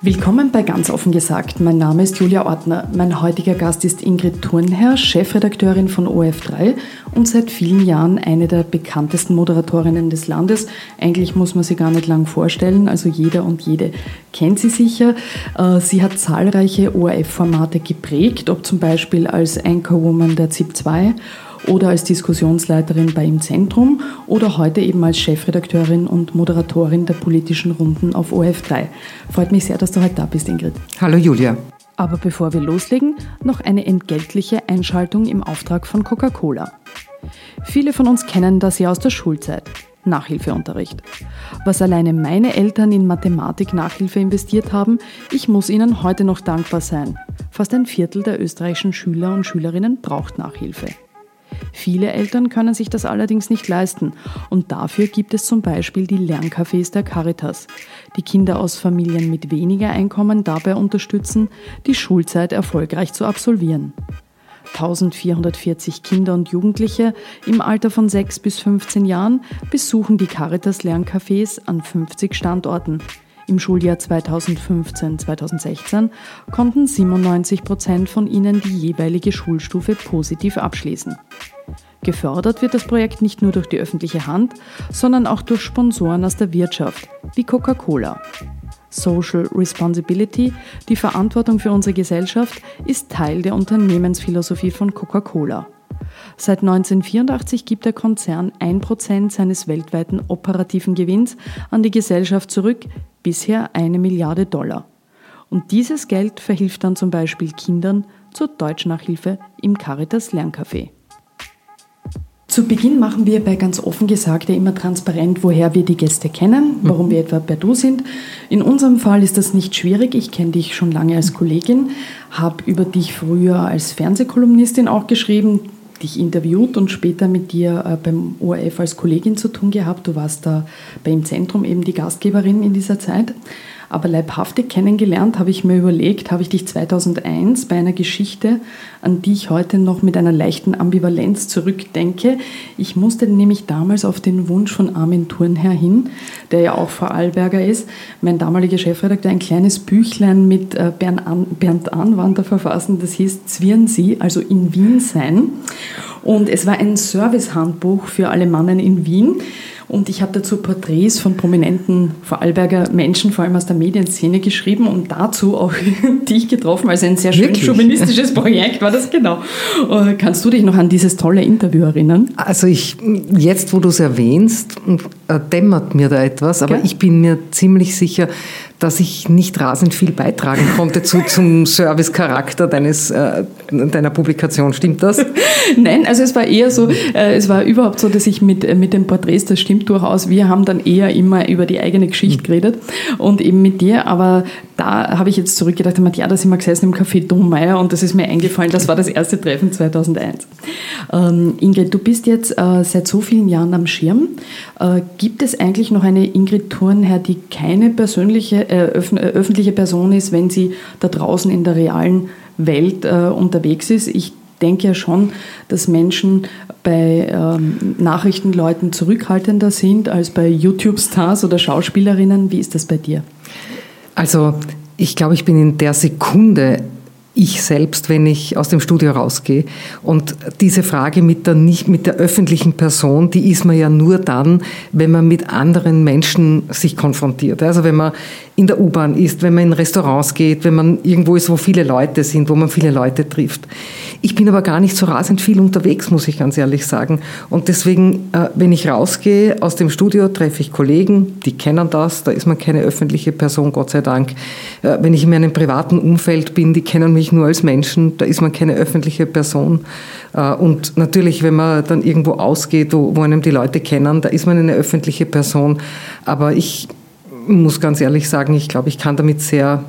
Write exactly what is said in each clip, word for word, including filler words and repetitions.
Willkommen bei Ganz offen gesagt. Mein Name ist Julia Ortner. Mein heutiger Gast ist Ingrid Thurnherr, Chefredakteurin von O R F drei und seit vielen Jahren eine der bekanntesten Moderatorinnen des Landes. Eigentlich muss man sie gar nicht lang vorstellen, also jeder und jede kennt sie sicher. Sie hat zahlreiche O R F-Formate geprägt, ob zum Beispiel als Anchorwoman der Z I P zwei oder als Diskussionsleiterin bei Im Zentrum oder heute eben als Chefredakteurin und Moderatorin der politischen Runden auf O R F drei. Freut mich sehr, dass du heute da bist, Ingrid. Hallo Julia. Aber bevor wir loslegen, noch eine entgeltliche Einschaltung im Auftrag von Coca-Cola. Viele von uns kennen das ja aus der Schulzeit. Nachhilfeunterricht. Was alleine meine Eltern in Mathematik-Nachhilfe investiert haben, ich muss ihnen heute noch dankbar sein. Fast ein Viertel der österreichischen Schüler und Schülerinnen braucht Nachhilfe. Viele Eltern können sich das allerdings nicht leisten und dafür gibt es zum Beispiel die Lerncafés der Caritas, die Kinder aus Familien mit weniger Einkommen dabei unterstützen, die Schulzeit erfolgreich zu absolvieren. eintausendvierhundertvierzig Kinder und Jugendliche im Alter von sechs bis fünfzehn Jahren besuchen die Caritas Lerncafés an fünfzig Standorten. Im Schuljahr zweitausendfünfzehn zweitausendsechzehn konnten siebenundneunzig Prozent von ihnen die jeweilige Schulstufe positiv abschließen. Gefördert wird das Projekt nicht nur durch die öffentliche Hand, sondern auch durch Sponsoren aus der Wirtschaft, wie Coca-Cola. Social Responsibility, die Verantwortung für unsere Gesellschaft, ist Teil der Unternehmensphilosophie von Coca-Cola. Seit neunzehnhundertvierundachtzig gibt der Konzern ein Prozent seines weltweiten operativen Gewinns an die Gesellschaft zurück, bisher eine Milliarde Dollar. Und dieses Geld verhilft dann zum Beispiel Kindern zur Deutschnachhilfe im Caritas Lerncafé. Zu Beginn machen wir bei Ganz offen gesagt ja immer transparent, woher wir die Gäste kennen, warum wir etwa per Du sind. In unserem Fall ist das nicht schwierig. Ich kenne dich schon lange als Kollegin, habe über dich früher als Fernsehkolumnistin auch geschrieben, dich interviewt und später mit dir äh, beim O R F als Kollegin zu tun gehabt. Du warst da bei Im Zentrum eben die Gastgeberin in dieser Zeit. Aber leibhaftig kennengelernt habe ich mir überlegt, habe ich dich zweitausendeins bei einer Geschichte, an die ich heute noch mit einer leichten Ambivalenz zurückdenke. Ich musste nämlich damals auf den Wunsch von Armin Thurnherr hin, der ja auch Vorarlberger ist, mein damaliger Chefredakteur, ein kleines Büchlein mit Bernd Ahnwander verfassen, das hieß Zwirn Sie, also in Wien sein. Und es war ein Servicehandbuch für alle Mannen in Wien. Und ich habe dazu Porträts von prominenten Vorarlberger Menschen, vor allem aus der Medienszene, geschrieben und dazu auch dich getroffen. Also ein sehr schön Wirklich? chauvinistisches Projekt war das, genau. Kannst du dich noch an dieses tolle Interview erinnern? Also ich, jetzt wo du es erwähnst, dämmert mir da etwas, aber ja. Ich bin mir ziemlich sicher, dass ich nicht rasend viel beitragen konnte zu, zum Service-Charakter deines, äh, deiner Publikation. Stimmt das? Nein, also es war eher so, äh, es war überhaupt so, dass ich mit, äh, mit den Porträts, das stimmt durchaus, wir haben dann eher immer über die eigene Geschichte mhm. geredet und eben mit dir, aber da habe ich jetzt zurückgedacht, ja, da sind wir gesessen im Café Dommeier und das ist mir eingefallen, das war das erste Treffen zweitausendeins. Ähm, Ingrid, du bist jetzt äh, seit so vielen Jahren am Schirm. Äh, gibt es eigentlich noch eine Ingrid Thurnherr, die keine persönliche äh, öf- äh, öffentliche Person ist, wenn sie da draußen in der realen Welt äh, unterwegs ist? Ich denke ja schon, dass Menschen bei ähm, Nachrichtenleuten zurückhaltender sind als bei YouTube-Stars oder Schauspielerinnen. Wie ist das bei dir? Also ich glaube, ich bin in der Sekunde ich selbst, wenn ich aus dem Studio rausgehe. Und diese Frage mit der, nicht mit der öffentlichen Person, die ist man ja nur dann, wenn man mit anderen Menschen sich konfrontiert. Also wenn man in der U-Bahn ist, wenn man in Restaurants geht, wenn man irgendwo ist, wo viele Leute sind, wo man viele Leute trifft. Ich bin aber gar nicht so rasend viel unterwegs, muss ich ganz ehrlich sagen. Und deswegen, wenn ich rausgehe aus dem Studio, treffe ich Kollegen, die kennen das, da ist man keine öffentliche Person, Gott sei Dank. Wenn ich in meinem privaten Umfeld bin, die kennen mich nur als Menschen, da ist man keine öffentliche Person. Und natürlich, wenn man dann irgendwo ausgeht, wo, wo einem die Leute kennen, da ist man eine öffentliche Person. Aber ich muss ganz ehrlich sagen, ich glaube, ich kann damit sehr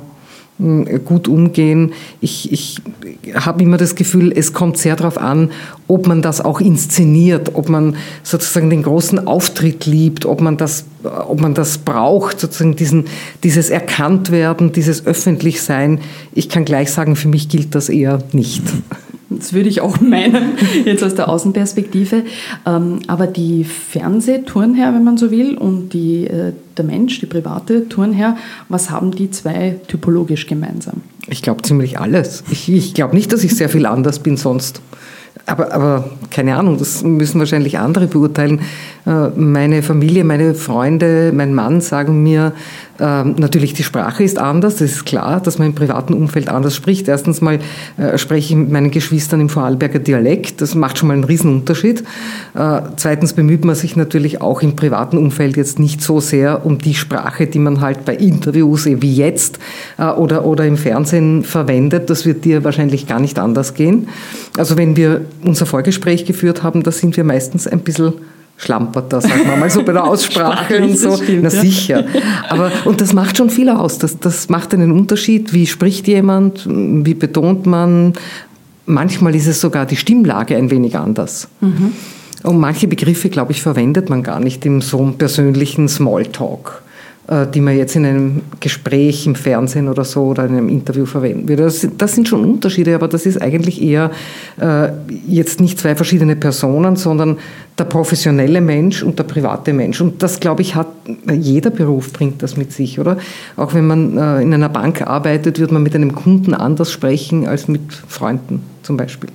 gut umgehen. Ich, ich habe immer das Gefühl, es kommt sehr darauf an, ob man das auch inszeniert, ob man sozusagen den großen Auftritt liebt, ob man das, ob man das braucht, sozusagen diesen, dieses Erkanntwerden, dieses Öffentlichsein. Ich kann gleich sagen, für mich gilt das eher nicht. Das würde ich auch meinen, jetzt aus der Außenperspektive. Aber die Fernsehturnherr, wenn man so will, und die, der Mensch, die private Turnherr, was haben die zwei typologisch gemeinsam? Ich glaube ziemlich alles. Ich, ich glaube nicht, dass ich sehr viel anders bin sonst. Aber, aber keine Ahnung, das müssen wahrscheinlich andere beurteilen. Meine Familie, meine Freunde, mein Mann sagen mir, äh, natürlich die Sprache ist anders, das ist klar, dass man im privaten Umfeld anders spricht. Erstens mal äh, spreche ich mit meinen Geschwistern im Vorarlberger Dialekt, das macht schon mal einen Riesenunterschied. Äh, zweitens bemüht man sich natürlich auch im privaten Umfeld jetzt nicht so sehr um die Sprache, die man halt bei Interviews wie jetzt äh, oder, oder im Fernsehen verwendet. Das wird dir wahrscheinlich gar nicht anders gehen. Also wenn wir unser Vorgespräch geführt haben, da sind wir meistens ein bisschen schlampert, sagen wir mal so bei der Aussprache und so. Stimmt, na sicher. Aber, und das macht schon viel aus. Das, das macht einen Unterschied. Wie spricht jemand? Wie betont man? Manchmal ist es sogar die Stimmlage ein wenig anders. Mhm. Und manche Begriffe, glaube ich, verwendet man gar nicht im so persönlichen Smalltalk, die man jetzt in einem Gespräch im Fernsehen oder so oder in einem Interview verwenden würde. Das, das sind schon Unterschiede, aber das ist eigentlich eher äh, jetzt nicht zwei verschiedene Personen, sondern der professionelle Mensch und der private Mensch. Und das, glaube ich, hat jeder Beruf bringt das mit sich, oder? Auch wenn man äh, in einer Bank arbeitet, wird man mit einem Kunden anders sprechen als mit Freunden zum Beispiel.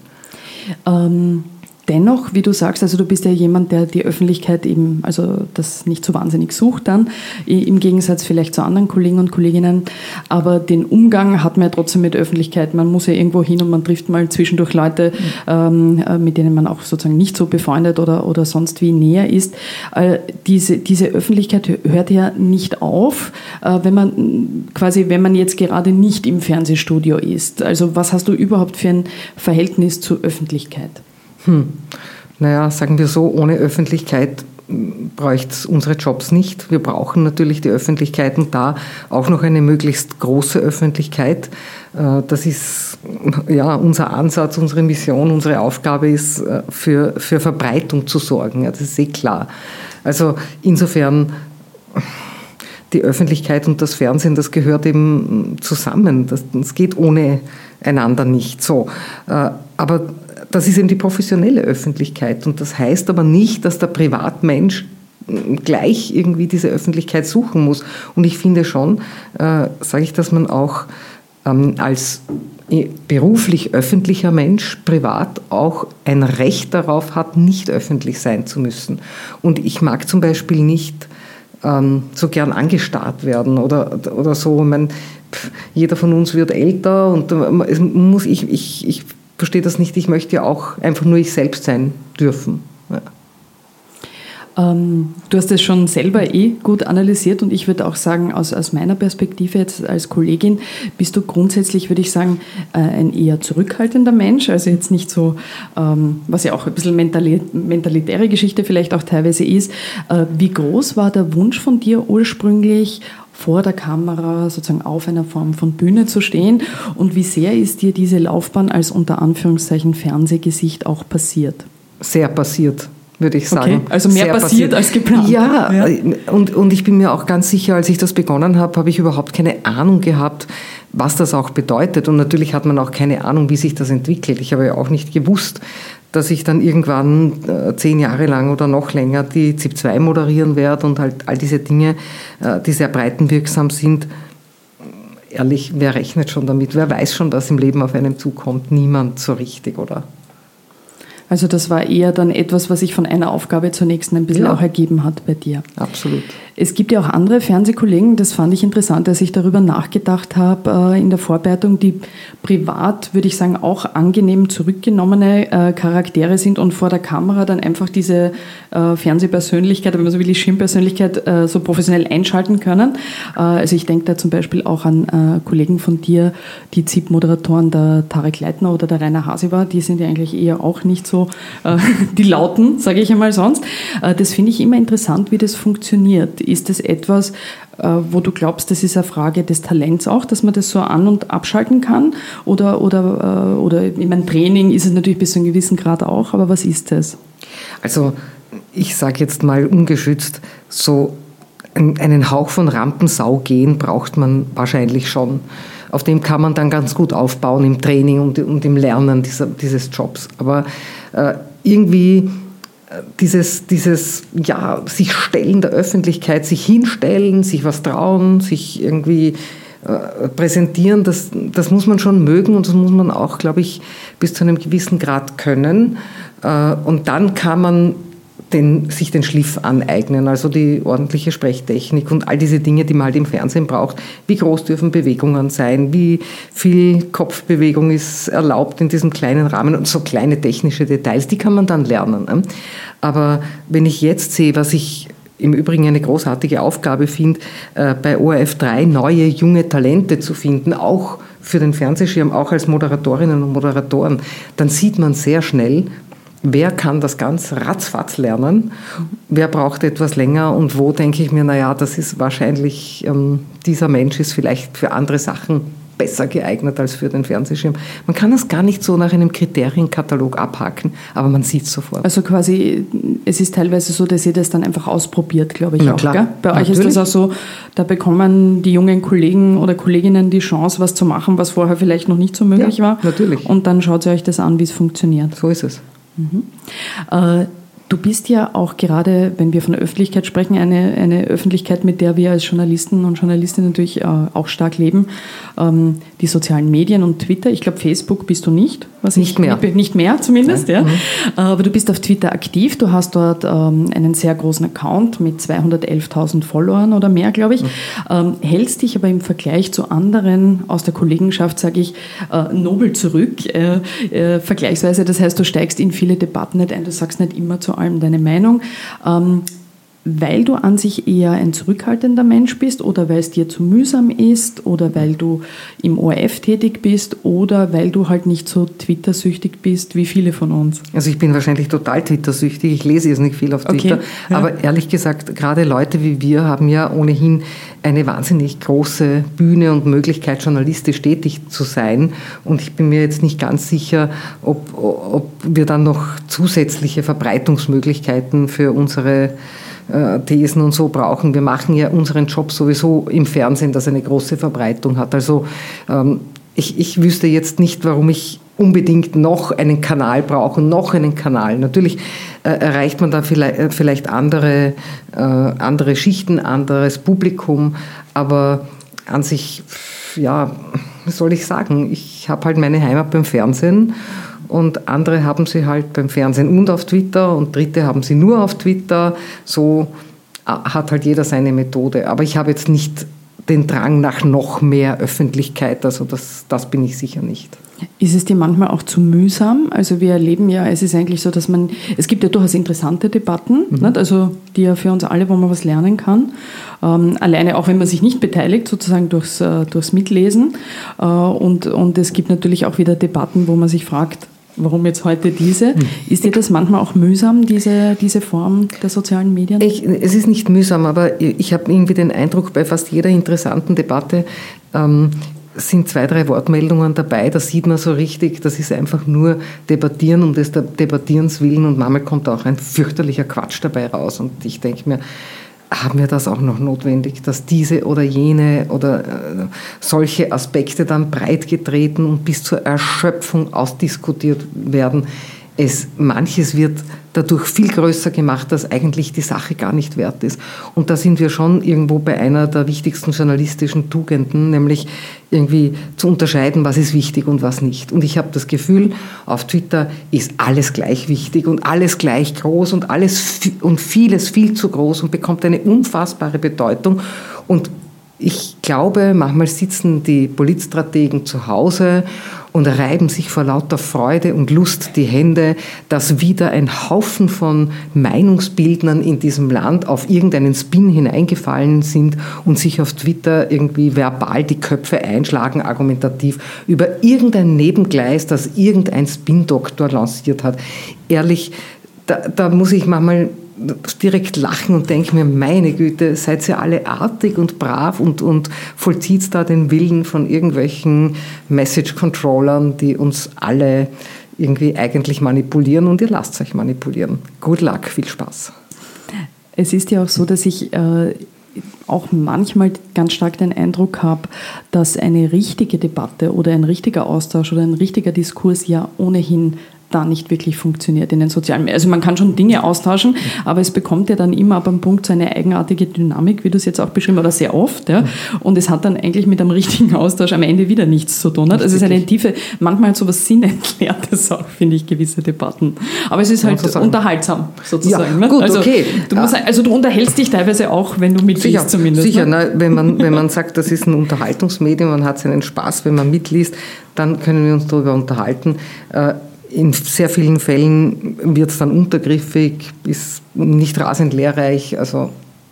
Ähm Dennoch, wie du sagst, also du bist ja jemand, der die Öffentlichkeit eben, also das nicht so wahnsinnig sucht dann, im Gegensatz vielleicht zu anderen Kollegen und Kolleginnen, aber den Umgang hat man ja trotzdem mit Öffentlichkeit. Man muss ja irgendwo hin und man trifft mal zwischendurch Leute, ähm, mit denen man auch sozusagen nicht so befreundet oder, oder sonst wie näher ist. Äh, diese, diese Öffentlichkeit hört ja nicht auf, äh, wenn man quasi, wenn man jetzt gerade nicht im Fernsehstudio ist. Also was hast du überhaupt für ein Verhältnis zur Öffentlichkeit? Hm. Naja, sagen wir so, ohne Öffentlichkeit bräuchte es unsere Jobs nicht. Wir brauchen natürlich die Öffentlichkeit und da auch noch eine möglichst große Öffentlichkeit. Das ist ja unser Ansatz, unsere Mission, unsere Aufgabe ist, für, für Verbreitung zu sorgen. Ja, das ist eh klar. Also insofern, die Öffentlichkeit und das Fernsehen, das gehört eben zusammen. Das, das geht ohne einander nicht so. Aber das ist eben die professionelle Öffentlichkeit und das heißt aber nicht, dass der Privatmensch gleich irgendwie diese Öffentlichkeit suchen muss. Und ich finde schon, äh, sage ich, dass man auch ähm, als beruflich öffentlicher Mensch privat auch ein Recht darauf hat, nicht öffentlich sein zu müssen. Und ich mag zum Beispiel nicht ähm, so gern angestarrt werden oder, oder so. Ich meine, jeder von uns wird älter und es muss ich, ich, ich verstehe das nicht, ich möchte ja auch einfach nur ich selbst sein dürfen. Ja. Ähm, du hast das schon selber eh gut analysiert und ich würde auch sagen, aus, aus meiner Perspektive jetzt als Kollegin bist du grundsätzlich, würde ich sagen, äh, ein eher zurückhaltender Mensch, also jetzt nicht so, ähm, was ja auch ein bisschen mentali- mentalitäre Geschichte vielleicht auch teilweise ist. Äh, wie groß war der Wunsch von dir ursprünglich, vor der Kamera sozusagen auf einer Form von Bühne zu stehen und wie sehr ist dir diese Laufbahn als unter Anführungszeichen Fernsehgesicht auch passiert? Sehr passiert, würde ich sagen. Okay, also mehr passiert, passiert als geplant. Ja, ja. Und, und ich bin mir auch ganz sicher, als ich das begonnen habe, habe ich überhaupt keine Ahnung gehabt, was das auch bedeutet. Und natürlich hat man auch keine Ahnung, wie sich das entwickelt. Ich habe ja auch nicht gewusst, dass ich dann irgendwann äh, zehn Jahre lang oder noch länger die ZIP zwei moderieren werde und halt all diese Dinge, äh, die sehr breitenwirksam sind. Ehrlich, wer rechnet schon damit? Wer weiß schon, was im Leben auf einem zukommt? Niemand so richtig, oder? Also das war eher dann etwas, was sich von einer Aufgabe zur nächsten ein bisschen ja. auch ergeben hat bei dir. Absolut. Es gibt ja auch andere Fernsehkollegen, das fand ich interessant, als ich darüber nachgedacht habe in der Vorbereitung, die privat, würde ich sagen, auch angenehm zurückgenommene Charaktere sind und vor der Kamera dann einfach diese Fernsehpersönlichkeit, wenn man so will, die Schirmpersönlichkeit so professionell einschalten können. Also ich denke da zum Beispiel auch an Kollegen von dir, die ZIP-Moderatoren, der Tarek Leitner oder der Rainer Hasiber, die sind ja eigentlich eher auch nicht so die Lauten, sage ich einmal sonst. Das finde ich immer interessant, wie das funktioniert. Ist das etwas, wo du glaubst, das ist eine Frage des Talents auch, dass man das so an- und abschalten kann? Oder, oder, oder in meinem Training ist es natürlich bis zu einem gewissen Grad auch, aber was ist das? Also ich sage jetzt mal ungeschützt, so einen Hauch von Rampensau gehen braucht man wahrscheinlich schon. auf dem kann man dann ganz gut aufbauen im Training und, und im Lernen dieser, dieses Jobs. Aber äh, irgendwie dieses, dieses ja, sich stellen der Öffentlichkeit, sich hinstellen, sich was trauen, sich irgendwie äh, präsentieren, das, das muss man schon mögen und das muss man auch, glaube ich, bis zu einem gewissen Grad können. Äh, und dann kann man Den, sich den Schliff aneignen, also die ordentliche Sprechtechnik und all diese Dinge, die man halt im Fernsehen braucht. Wie groß dürfen Bewegungen sein? Wie viel Kopfbewegung ist erlaubt in diesem kleinen Rahmen? Und so kleine technische Details, die kann man dann lernen. Aber wenn ich jetzt sehe, was ich im Übrigen eine großartige Aufgabe finde, bei O R F drei neue, junge Talente zu finden, auch für den Fernsehschirm, auch als Moderatorinnen und Moderatoren, dann sieht man sehr schnell, wer kann das ganz ratzfatz lernen, wer braucht etwas länger und wo denke ich mir, naja, das ist wahrscheinlich, ähm, dieser Mensch ist vielleicht für andere Sachen besser geeignet als für den Fernsehschirm. Man kann das gar nicht so nach einem Kriterienkatalog abhaken, aber man sieht es sofort. Also quasi, es ist teilweise so, dass ihr das dann einfach ausprobiert, glaube ich. Na auch. klar, Gell? Bei natürlich. euch ist das auch so, da bekommen die jungen Kollegen oder Kolleginnen die Chance, was zu machen, was vorher vielleicht noch nicht so möglich ja, war. Natürlich. Und dann schaut ihr euch das an, wie es funktioniert. So ist es. Mhm. Äh, du bist ja auch gerade, wenn wir von der Öffentlichkeit sprechen, eine, eine Öffentlichkeit, mit der wir als Journalisten und Journalistinnen natürlich äh, auch stark leben. Ähm, die sozialen Medien und Twitter, ich glaube Facebook bist du nicht. Was nicht ich, mehr. Nicht mehr zumindest, ja. ja. Mhm. Aber du bist auf Twitter aktiv, du hast dort ähm, einen sehr großen Account mit zweihundertelftausend Followern oder mehr, glaube ich. Mhm. Ähm, hältst dich aber im Vergleich zu anderen aus der Kollegenschaft, sage ich, äh, nobel zurück, äh, äh, vergleichsweise. Das heißt, du steigst in viele Debatten nicht ein, du sagst nicht immer zu allem deine Meinung. Ähm, weil du an sich eher ein zurückhaltender Mensch bist oder weil es dir zu mühsam ist oder weil du im O R F tätig bist oder weil du halt nicht so Twitter-süchtig bist wie viele von uns? Also ich bin wahrscheinlich total Twitter-süchtig, ich lese jetzt nicht viel auf Twitter, okay, ja. aber ehrlich gesagt, gerade Leute wie wir haben ja ohnehin eine wahnsinnig große Bühne und Möglichkeit, journalistisch tätig zu sein und ich bin mir jetzt nicht ganz sicher, ob, ob wir dann noch zusätzliche Verbreitungsmöglichkeiten für unsere Thesen und so brauchen. Wir machen ja unseren Job sowieso im Fernsehen, das eine große Verbreitung hat. Also ähm, ich, ich wüsste jetzt nicht, warum ich unbedingt noch einen Kanal brauche, noch einen Kanal. Natürlich äh, erreicht man da vielleicht, äh, vielleicht andere, äh, andere Schichten, anderes Publikum, aber an sich, ja, was soll ich sagen? Ich habe halt meine Heimat beim Fernsehen und andere haben sie halt beim Fernsehen und auf Twitter und Dritte haben sie nur auf Twitter. So hat halt jeder seine Methode. Aber ich habe jetzt nicht den Drang nach noch mehr Öffentlichkeit, also das, das bin ich sicher nicht. Ist es dir manchmal auch zu mühsam? Also wir erleben ja, es ist eigentlich so, dass man, es gibt ja durchaus interessante Debatten, mhm. nicht? Also die ja für uns alle, wo man was lernen kann. Ähm, alleine auch wenn man sich nicht beteiligt, sozusagen durchs, äh, durchs Mitlesen. Äh, und, und es gibt natürlich auch wieder Debatten, wo man sich fragt, warum jetzt heute diese? Ist dir das manchmal auch mühsam, diese, diese Form der sozialen Medien? Ich, es ist nicht mühsam, aber ich habe irgendwie den Eindruck, bei fast jeder interessanten Debatte ähm, sind zwei, drei Wortmeldungen dabei. Da sieht man so richtig, das ist einfach nur Debattieren um des Debattierens willen und manchmal kommt auch ein fürchterlicher Quatsch dabei raus. Und ich denke mir, haben wir das auch noch notwendig, dass diese oder jene oder äh, solche Aspekte dann breit getreten und bis zur Erschöpfung ausdiskutiert werden. Es, manches wird dadurch viel größer gemacht, dass eigentlich die Sache gar nicht wert ist. Und da sind wir schon irgendwo bei einer der wichtigsten journalistischen Tugenden, nämlich irgendwie zu unterscheiden, was ist wichtig und was nicht. Und ich habe das Gefühl, auf Twitter ist alles gleich wichtig und alles gleich groß und alles und vieles viel zu groß und bekommt eine unfassbare Bedeutung. Und ich glaube, manchmal sitzen die Politstrategen zu Hause und reiben sich vor lauter Freude und Lust die Hände, dass wieder ein Haufen von Meinungsbildnern in diesem Land auf irgendeinen Spin hineingefallen sind und sich auf Twitter irgendwie verbal die Köpfe einschlagen, argumentativ, über irgendein Nebengleis, das irgendein Spin-Doktor lanciert hat. Ehrlich, da, da muss ich manchmal direkt lachen und denke mir, meine Güte, seid ihr alle artig und brav und, und vollzieht da den Willen von irgendwelchen Message-Controllern, die uns alle irgendwie eigentlich manipulieren und ihr lasst euch manipulieren. Good luck, viel Spaß. Es ist ja auch so, dass ich äh, auch manchmal ganz stark den Eindruck habe, dass eine richtige Debatte oder ein richtiger Austausch oder ein richtiger Diskurs ja ohnehin da nicht wirklich funktioniert in den sozialen Medien. Also man kann schon Dinge austauschen, aber es bekommt ja dann immer ab einem Punkt so eine eigenartige Dynamik, wie du es jetzt auch beschrieben hast, oder sehr oft. Ja? Und es hat dann eigentlich mit einem richtigen Austausch am Ende wieder nichts zu tun. Also es ist eine tiefe, manchmal so was Sinnentleertes auch, finde ich, gewisse Debatten. Aber es ist halt so unterhaltsam, sozusagen. Ja, gut, also, okay. Du musst, also du unterhältst dich teilweise auch, wenn du mitliest sicher, zumindest. Sicher, ne? Ne, wenn, man, wenn man sagt, das ist ein Unterhaltungsmedium, man hat seinen Spaß, wenn man mitliest, dann können wir uns darüber unterhalten. In sehr vielen Fällen wird es dann untergriffig, ist nicht rasend lehrreich. Also,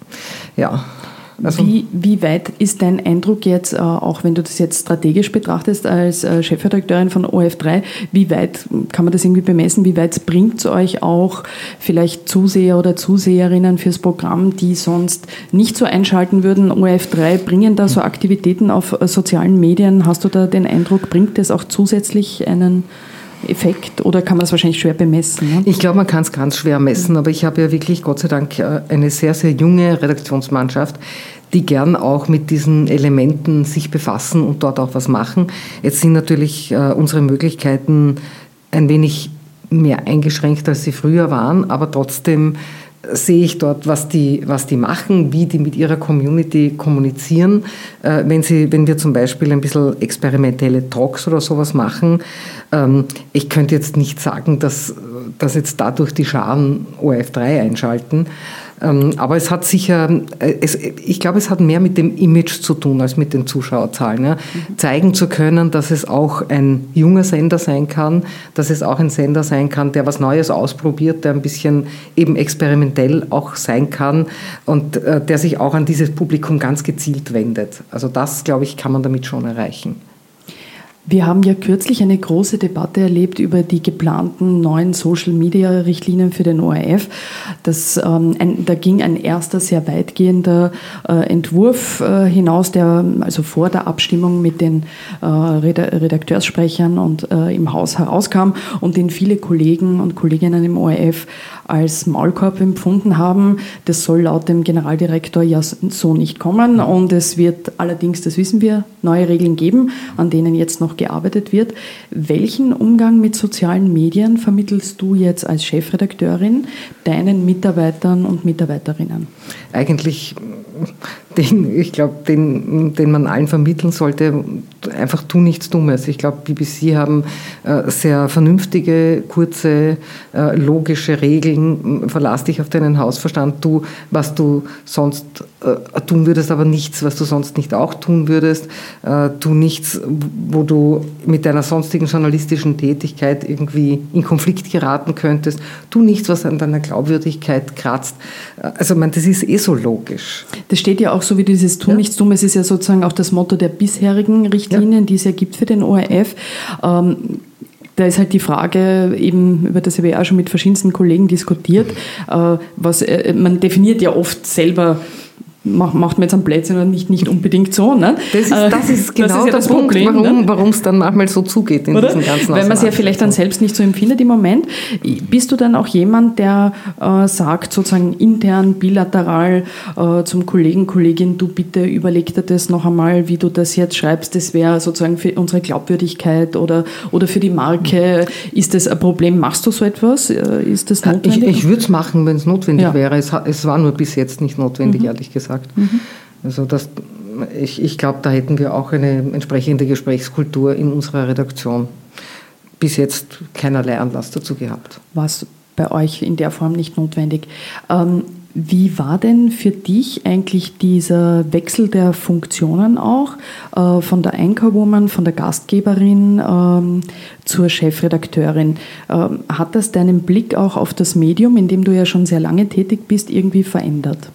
ja. Also wie, wie weit ist dein Eindruck jetzt, auch wenn du das jetzt strategisch betrachtest als Chefredakteurin von O R F drei, wie weit kann man das irgendwie bemessen? Wie weit bringt es euch auch vielleicht Zuseher oder Zuseherinnen fürs Programm, die sonst nicht so einschalten würden? O R F drei, bringen da so Aktivitäten auf sozialen Medien? Hast du da den Eindruck, bringt das auch zusätzlich einen Effekt oder kann man es wahrscheinlich schwer bemessen? Ne? Ich glaube, man kann es ganz schwer messen, aber ich habe ja wirklich, Gott sei Dank, eine sehr, sehr junge Redaktionsmannschaft, die gern auch mit diesen Elementen sich befassen und dort auch was machen. Jetzt sind natürlich äh, unsere Möglichkeiten ein wenig mehr eingeschränkt, als sie früher waren, aber trotzdem sehe ich dort, was die, was die machen, wie die mit ihrer Community kommunizieren. Äh, wenn sie, wenn wir zum Beispiel ein bisschen experimentelle Talks oder sowas machen, ähm, ich könnte jetzt nicht sagen, dass, dass jetzt dadurch die Scharen O R F drei einschalten. Ähm, aber es hat sicher, äh, es, ich glaube, es hat mehr mit dem Image zu tun als mit den Zuschauerzahlen. Ja. Mhm. Zeigen zu können, dass es auch ein junger Sender sein kann, dass es auch ein Sender sein kann, der was Neues ausprobiert, der ein bisschen eben experimentell auch sein kann und äh, der sich auch an dieses Publikum ganz gezielt wendet. Also das, glaube ich, kann man damit schon erreichen. Wir haben ja kürzlich eine große Debatte erlebt über die geplanten neuen Social-Media-Richtlinien für den O R F. Das, ähm, ein, da ging ein erster sehr weitgehender äh, Entwurf äh, hinaus, der also vor der Abstimmung mit den äh, Redakteurssprechern und äh, im Haus herauskam und den viele Kollegen und Kolleginnen im O R F als Maulkorb empfunden haben. Das soll laut dem Generaldirektor ja so nicht kommen und es wird allerdings, das wissen wir, neue Regeln geben, an denen jetzt noch gearbeitet wird. Welchen Umgang mit sozialen Medien vermittelst du jetzt als Chefredakteurin deinen Mitarbeitern und Mitarbeiterinnen? Eigentlich den, ich glaube, den, den man allen vermitteln sollte, einfach tu nichts Dummes. Ich glaube, B B C haben äh, sehr vernünftige, kurze, äh, logische Regeln. Verlass dich auf deinen Hausverstand, tu, was du sonst äh, tun würdest, aber nichts, was du sonst nicht auch tun würdest. Äh, tu nichts, wo du mit deiner sonstigen journalistischen Tätigkeit irgendwie in Konflikt geraten könntest. Tu nichts, was an deiner Glaubwürdigkeit kratzt. Also, ich meine, das ist eh so logisch. Das steht ja auch so wie dieses Tun, ja. nichts Dummes, ist ja sozusagen auch das Motto der bisherigen Richtlinien, ja. die es ja gibt für den O R F. Ähm, da ist halt die Frage, eben, über das habe ich auch schon mit verschiedensten Kollegen diskutiert, äh, was, äh, man definiert ja oft selber, macht man jetzt einen Blödsinn oder nicht, nicht unbedingt so. Ne? Das ist, das ist genau das ist ja das Punkt, Problem, warum, ne? warum es dann manchmal so zugeht in oder? diesen ganzen Weil man es ja vielleicht dann selbst nicht so empfindet im Moment. Bist du dann auch jemand, der äh, sagt, sozusagen intern, bilateral äh, zum Kollegen, Kollegin, du bitte überleg dir das noch einmal, wie du das jetzt schreibst, das wäre sozusagen für unsere Glaubwürdigkeit oder, oder für die Marke, ist das ein Problem? Machst du so etwas? Ist das notwendig? Ich, ich würde es machen, wenn es notwendig ja. wäre. Es, es war nur bis jetzt nicht notwendig, mhm. ehrlich gesagt. Mhm. Also das, ich, ich glaube, da hätten wir auch eine entsprechende Gesprächskultur in unserer Redaktion bis jetzt keinerlei Anlass dazu gehabt. War es bei euch in der Form nicht notwendig. Ähm, wie war denn für dich eigentlich dieser Wechsel der Funktionen auch äh, von der Anchorwoman, von der Gastgeberin ähm, zur Chefredakteurin? Ähm, hat das deinen Blick auch auf das Medium, in dem du ja schon sehr lange tätig bist, irgendwie verändert?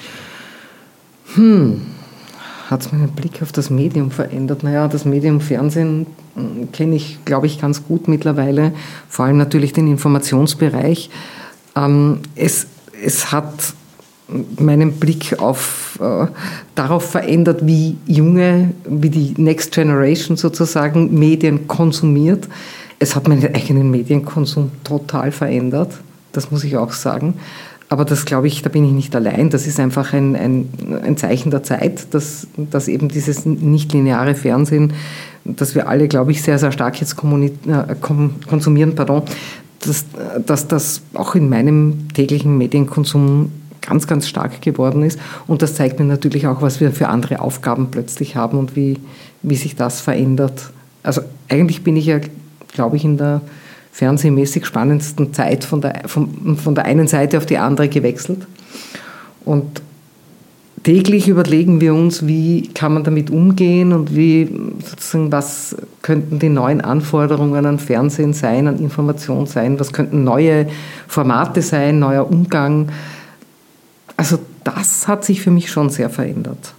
Hm, hat es meinen Blick auf das Medium verändert? Naja, das Medium Fernsehen kenne ich, glaube ich, ganz gut mittlerweile, vor allem natürlich den Informationsbereich. Ähm, es, es hat meinen Blick auf, äh, darauf verändert, wie junge, wie die Next Generation sozusagen Medien konsumiert. Es hat meinen eigenen Medienkonsum total verändert, das muss ich auch sagen. Aber das, glaube ich, da bin ich nicht allein. Das ist einfach ein, ein, ein Zeichen der Zeit, dass, dass eben dieses nicht-lineare Fernsehen, das wir alle, glaube ich, sehr, sehr stark jetzt kommuni- äh, konsumieren, pardon, dass, dass das auch in meinem täglichen Medienkonsum ganz, ganz stark geworden ist. Und das zeigt mir natürlich auch, was wir für andere Aufgaben plötzlich haben und wie, wie sich das verändert. Also eigentlich bin ich ja, glaube ich, in der fernsehmäßig spannendsten Zeit von der, von, von der einen Seite auf die andere gewechselt. Und täglich überlegen wir uns, wie kann man damit umgehen und wie, sozusagen, was könnten die neuen Anforderungen an Fernsehen sein, an Information sein, was könnten neue Formate sein, neuer Umgang. Also das hat sich für mich schon sehr verändert.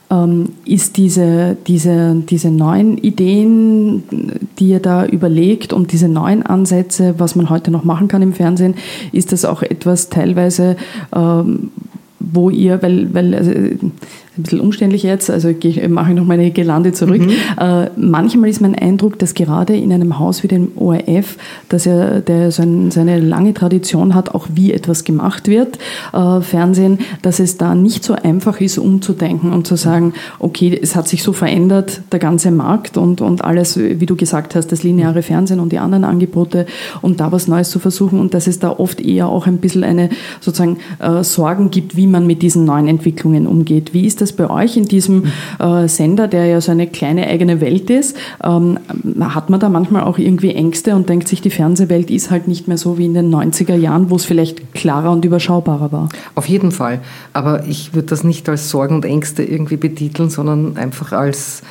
Ist diese, diese, diese neuen Ideen, die ihr da überlegt und diese neuen Ansätze, was man heute noch machen kann im Fernsehen, ist das auch etwas teilweise, ähm, wo ihr, weil, weil also ein bisschen umständlich jetzt, also mache ich noch meine Gelande zurück. Mhm. Äh, manchmal ist mein Eindruck, dass gerade in einem Haus wie dem O R F, dass er, der so ein, seine lange Tradition hat, auch wie etwas gemacht wird, äh, Fernsehen, dass es da nicht so einfach ist, umzudenken und zu sagen, okay, es hat sich so verändert, der ganze Markt und, und alles, wie du gesagt hast, das lineare Fernsehen und die anderen Angebote und da was Neues zu versuchen und dass es da oft eher auch ein bisschen eine sozusagen äh, Sorgen gibt, wie man mit diesen neuen Entwicklungen umgeht. Wie ist das bei euch in diesem äh, Sender, der ja so eine kleine eigene Welt ist? Ähm, hat man da manchmal auch irgendwie Ängste und denkt sich, die Fernsehwelt ist halt nicht mehr so wie in den neunziger Jahren, wo es vielleicht klarer und überschaubarer war? Auf jeden Fall. Aber ich würde das nicht als Sorgen und Ängste irgendwie betiteln, sondern einfach als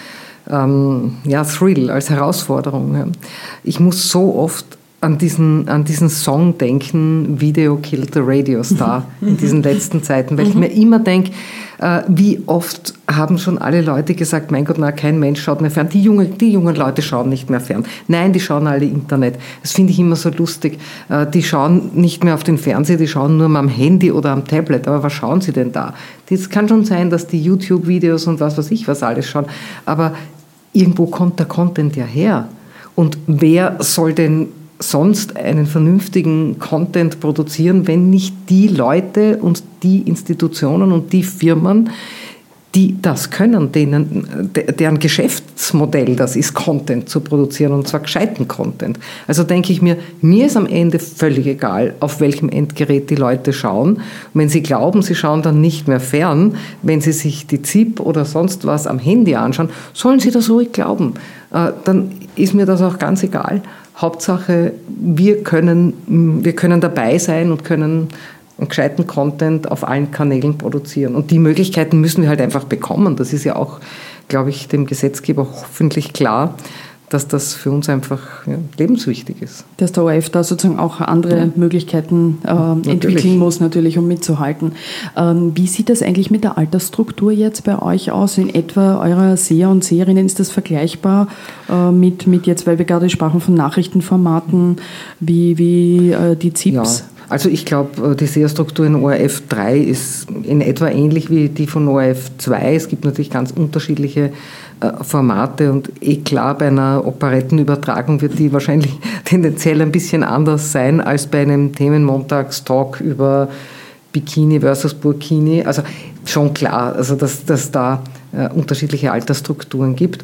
ähm, ja, Thrill, als Herausforderung. Ja. Ich muss so oft an diesen, an diesen Song denken, Video Killed the Radio Star, in diesen letzten Zeiten, weil ich mir immer denke, äh, wie oft haben schon alle Leute gesagt, mein Gott, na, kein Mensch schaut mehr fern, die, junge, die jungen Leute schauen nicht mehr fern. Nein, die schauen alle Internet. Das finde ich immer so lustig. Äh, die schauen nicht mehr auf den Fernseher, die schauen nur mal am Handy oder am Tablet. Aber was schauen sie denn da? Es kann schon sein, dass die YouTube-Videos und was weiß ich was alles schauen, aber irgendwo kommt der Content ja her. Und wer soll denn sonst einen vernünftigen Content produzieren, wenn nicht die Leute und die Institutionen und die Firmen, die das können, denen, deren Geschäftsmodell das ist, Content zu produzieren und zwar gescheiten Content. Also denke ich mir, mir ist am Ende völlig egal, auf welchem Endgerät die Leute schauen. Und wenn sie glauben, sie schauen dann nicht mehr fern, wenn sie sich die Z I P oder sonst was am Handy anschauen, sollen sie das ruhig glauben. Dann ist mir das auch ganz egal. Hauptsache, wir können, wir können dabei sein und können einen gescheiten Content auf allen Kanälen produzieren. Und die Möglichkeiten müssen wir halt einfach bekommen. Das ist ja auch, glaube ich, dem Gesetzgeber hoffentlich klar, dass das für uns einfach ja, lebenswichtig ist. Dass der O R F da sozusagen auch andere ja. Möglichkeiten äh, entwickeln muss, natürlich, um mitzuhalten. Ähm, wie sieht das eigentlich mit der Altersstruktur jetzt bei euch aus? In etwa eurer Seher und Seherinnen, ist das vergleichbar äh, mit, mit jetzt, weil wir gerade sprachen von Nachrichtenformaten wie, wie äh, die Z I Ps? Ja. Also ich glaube, die Seherstruktur in O R F drei ist in etwa ähnlich wie die von O R F zwei. Es gibt natürlich ganz unterschiedliche äh, Formate und eh klar, bei einer Operettenübertragung wird die wahrscheinlich tendenziell ein bisschen anders sein als bei einem Themenmontagstalk über Bikini versus Burkini. Also schon klar, also dass es da äh, unterschiedliche Altersstrukturen gibt.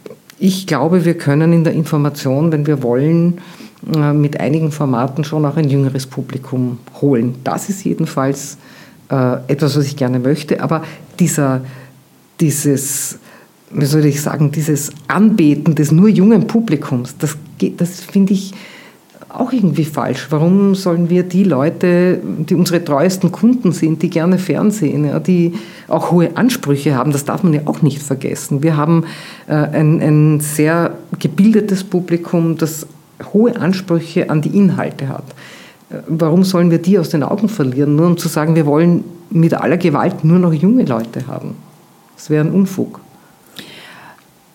Ich glaube, wir können in der Information, wenn wir wollen, mit einigen Formaten schon auch ein jüngeres Publikum holen. Das ist jedenfalls äh, etwas, was ich gerne möchte. Aber dieser, dieses, wie soll ich sagen, dieses Anbeten des nur jungen Publikums, das, das finde ich auch irgendwie falsch. Warum sollen wir die Leute, die unsere treuesten Kunden sind, die gerne Fernsehen, ja, die auch hohe Ansprüche haben, das darf man ja auch nicht vergessen. Wir haben äh, ein, ein sehr gebildetes Publikum, das hohe Ansprüche an die Inhalte hat. Warum sollen wir die aus den Augen verlieren, nur um zu sagen, wir wollen mit aller Gewalt nur noch junge Leute haben? Das wäre ein Unfug.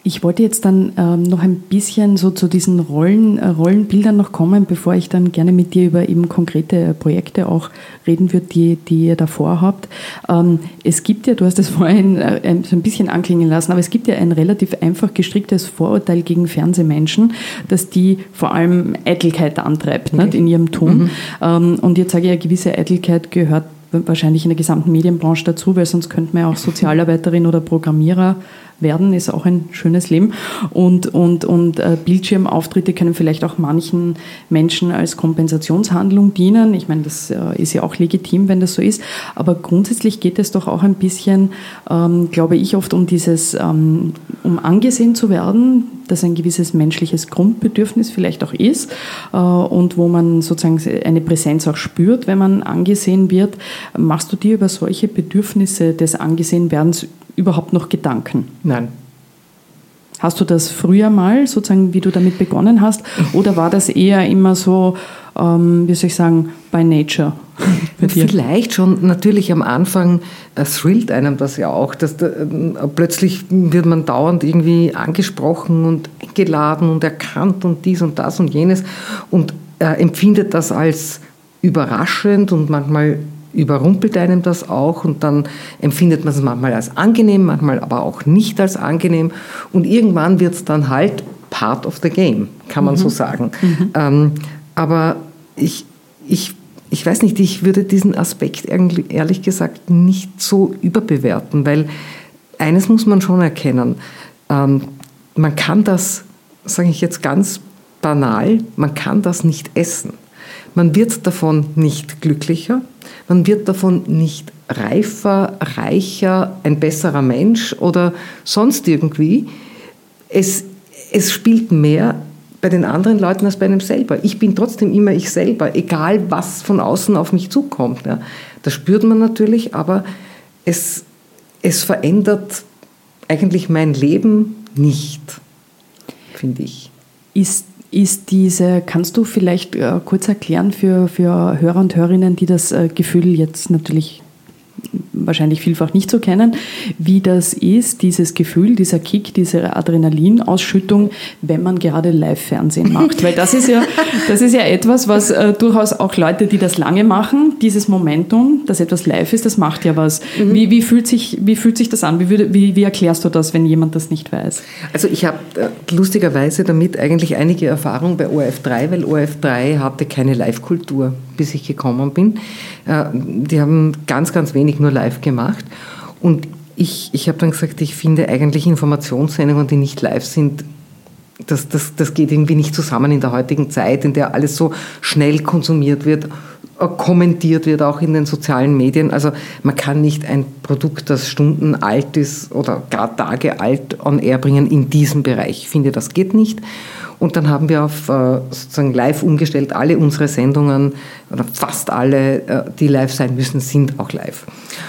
Ich wollte jetzt dann ähm, noch ein bisschen so zu diesen Rollen, äh, Rollenbildern noch kommen, bevor ich dann gerne mit dir über eben konkrete Projekte auch reden würde, die, die ihr davor habt. Ähm, es gibt ja, du hast es vorhin äh, so ein bisschen anklingen lassen, aber es gibt ja ein relativ einfach gestricktes Vorurteil gegen Fernsehmenschen, dass die vor allem Eitelkeit antreibt, okay. nicht, in ihrem Tun. Mhm. Ähm, und jetzt sage ich, eine gewisse Eitelkeit gehört wahrscheinlich in der gesamten Medienbranche dazu, weil sonst könnte man ja auch Sozialarbeiterin oder Programmierer werden, ist auch ein schönes Leben. Und, und, und äh, Bildschirmauftritte können vielleicht auch manchen Menschen als Kompensationshandlung dienen. Ich meine, das äh, ist ja auch legitim, wenn das so ist. Aber grundsätzlich geht es doch auch ein bisschen, ähm, glaube ich, oft um dieses, ähm, um angesehen zu werden, das ein gewisses menschliches Grundbedürfnis vielleicht auch ist äh, und wo man sozusagen eine Präsenz auch spürt, wenn man angesehen wird. Machst du dir über solche Bedürfnisse des Angesehenwerdens überhaupt noch Gedanken? Nein. Hast du das früher mal, sozusagen, wie du damit begonnen hast, oder war das eher immer so, ähm, wie soll ich sagen, by nature? Bei dir? Vielleicht schon, natürlich am Anfang äh, thrillt einem das ja auch, dass da, äh, plötzlich wird man dauernd irgendwie angesprochen und eingeladen und erkannt und dies und das und jenes und äh, empfindet das als überraschend und manchmal überrumpelt einem das auch und dann empfindet man es manchmal als angenehm, manchmal aber auch nicht als angenehm und irgendwann wird es dann halt part of the game, kann man mhm. so sagen. Mhm. Ähm, aber ich, ich, ich weiß nicht, ich würde diesen Aspekt ehrlich gesagt nicht so überbewerten, weil eines muss man schon erkennen, ähm, man kann das, sage ich jetzt ganz banal, man kann das nicht essen. Man wird davon nicht glücklicher, man wird davon nicht reifer, reicher, ein besserer Mensch oder sonst irgendwie. Es, es spielt mehr bei den anderen Leuten als bei einem selber. Ich bin trotzdem immer ich selber, egal was von außen auf mich zukommt. Ja. Das spürt man natürlich, aber es, es verändert eigentlich mein Leben nicht, finde ich. Ist Ist diese, kannst du vielleicht äh, kurz erklären für, für Hörer und Hörerinnen, die das äh, Gefühl jetzt natürlich wahrscheinlich vielfach nicht so kennen, wie das ist, dieses Gefühl, dieser Kick, diese Adrenalinausschüttung, wenn man gerade Live-Fernsehen macht. Weil das ist ja, das ist ja etwas, was äh, durchaus auch Leute, die das lange machen, dieses Momentum, dass etwas live ist, das macht ja was. Mhm. Wie, wie, fühlt sich, wie fühlt sich das an? Wie, würde, wie, wie erklärst du das, wenn jemand das nicht weiß? Also ich habe äh, lustigerweise damit eigentlich einige Erfahrungen bei O R F drei, weil O R F drei hatte keine Live-Kultur, bis ich gekommen bin. Äh, die haben ganz, ganz wenig nur live gemacht und ich, ich habe dann gesagt, ich finde eigentlich Informationssendungen, die nicht live sind, das, das, das geht irgendwie nicht zusammen in der heutigen Zeit, in der alles so schnell konsumiert wird, kommentiert wird, auch in den sozialen Medien. Also man kann nicht ein Produkt, das Stunden alt ist oder gar Tage alt on air bringen in diesem Bereich. Ich finde, das geht nicht. Und dann haben wir auf äh, sozusagen live umgestellt. Alle unsere Sendungen, oder fast alle, äh, die live sein müssen, sind auch live.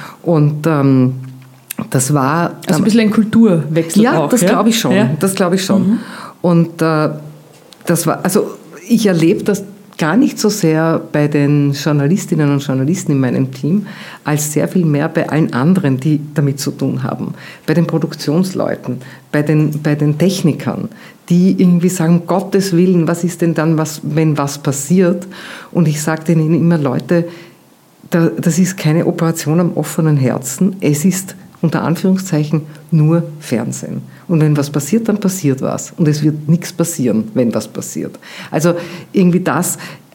Und ähm, das war... Also ein bisschen ein Kulturwechsel ja, auch. Das ja, das glaube ich schon. Ja. Das glaube ich schon. Mhm. Und äh, das war... Also ich erlebe das gar nicht so sehr bei den Journalistinnen und Journalisten in meinem Team, als sehr viel mehr bei allen anderen, die damit zu tun haben. Bei den Produktionsleuten, bei den, bei den Technikern, die irgendwie sagen, um Gottes Willen, was ist denn dann, was, wenn was passiert? Und ich sage denen immer, Leute, da, das ist keine Operation am offenen Herzen, es ist unter Anführungszeichen nur Fernsehen. Und wenn was passiert, dann passiert was. Und es wird nichts passieren, wenn was passiert. Also irgendwie das,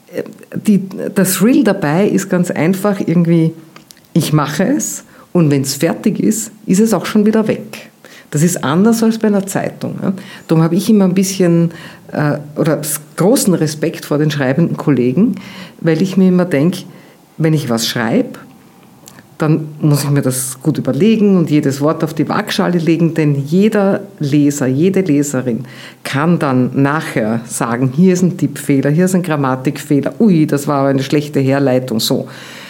die, das Thrill dabei ist ganz einfach irgendwie, ich mache es und wenn es fertig ist, ist es auch schon wieder weg. Das ist anders als bei einer Zeitung. Ja. Darum habe ich immer ein bisschen äh, oder großen Respekt vor den schreibenden Kollegen, weil ich mir immer denke, wenn ich was schreibe, dann muss ich mir das gut überlegen und jedes Wort auf die Waagschale legen, denn jeder Leser, jede Leserin kann dann nachher sagen, hier ist ein Tippfehler, hier ist ein Grammatikfehler, ui, das war aber eine schlechte Herleitung, so.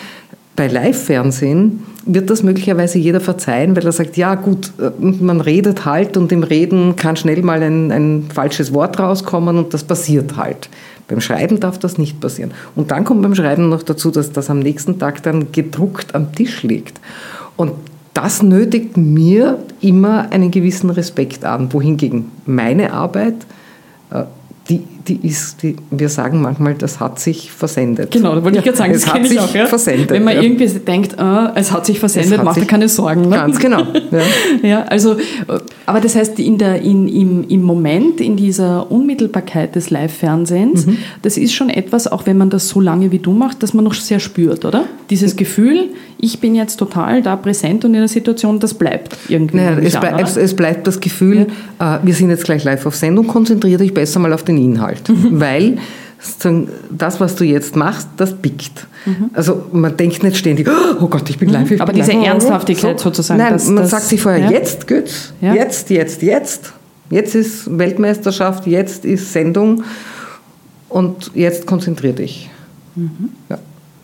Bei Live-Fernsehen wird das möglicherweise jeder verzeihen, weil er sagt, ja gut, man redet halt und im Reden kann schnell mal ein, ein falsches Wort rauskommen und das passiert halt. Beim Schreiben darf das nicht passieren. Und dann kommt beim Schreiben noch dazu, dass das am nächsten Tag dann gedruckt am Tisch liegt. Und das nötigt mir immer einen gewissen Respekt an, wohingegen meine Arbeit, die, die ist, die, wir sagen manchmal, das hat sich versendet. Genau, da wollte ich gerade sagen, das kenne ich auch. Ja? Versendet, wenn man ja. irgendwie denkt, äh, es hat sich versendet, hat macht er keine Sorgen. Ne? Ganz genau. Ja. Ja, also, aber das heißt, in der, in, im, im Moment, in dieser Unmittelbarkeit des Live-Fernsehens, mhm. das ist schon etwas, auch wenn man das so lange wie du machst, dass man noch sehr spürt, oder? Dieses Gefühl, ich bin jetzt total da präsent und in der Situation, das bleibt irgendwie. Naja, es, bleib, es, es bleibt das Gefühl, ja. äh, wir sind jetzt gleich live auf Sendung, konzentriere dich besser mal auf den Inhalt. Mhm. Weil das, was du jetzt machst, das pickt. Mhm. Also man denkt nicht ständig, oh Gott, ich bin live. Ich Aber bin diese live. Ernsthaftigkeit so. sozusagen. Nein, das, man das, sagt sich vorher, ja. jetzt geht's, ja. jetzt, jetzt, jetzt. Jetzt ist Weltmeisterschaft, jetzt ist Sendung und jetzt konzentrier dich. Mhm. Ja.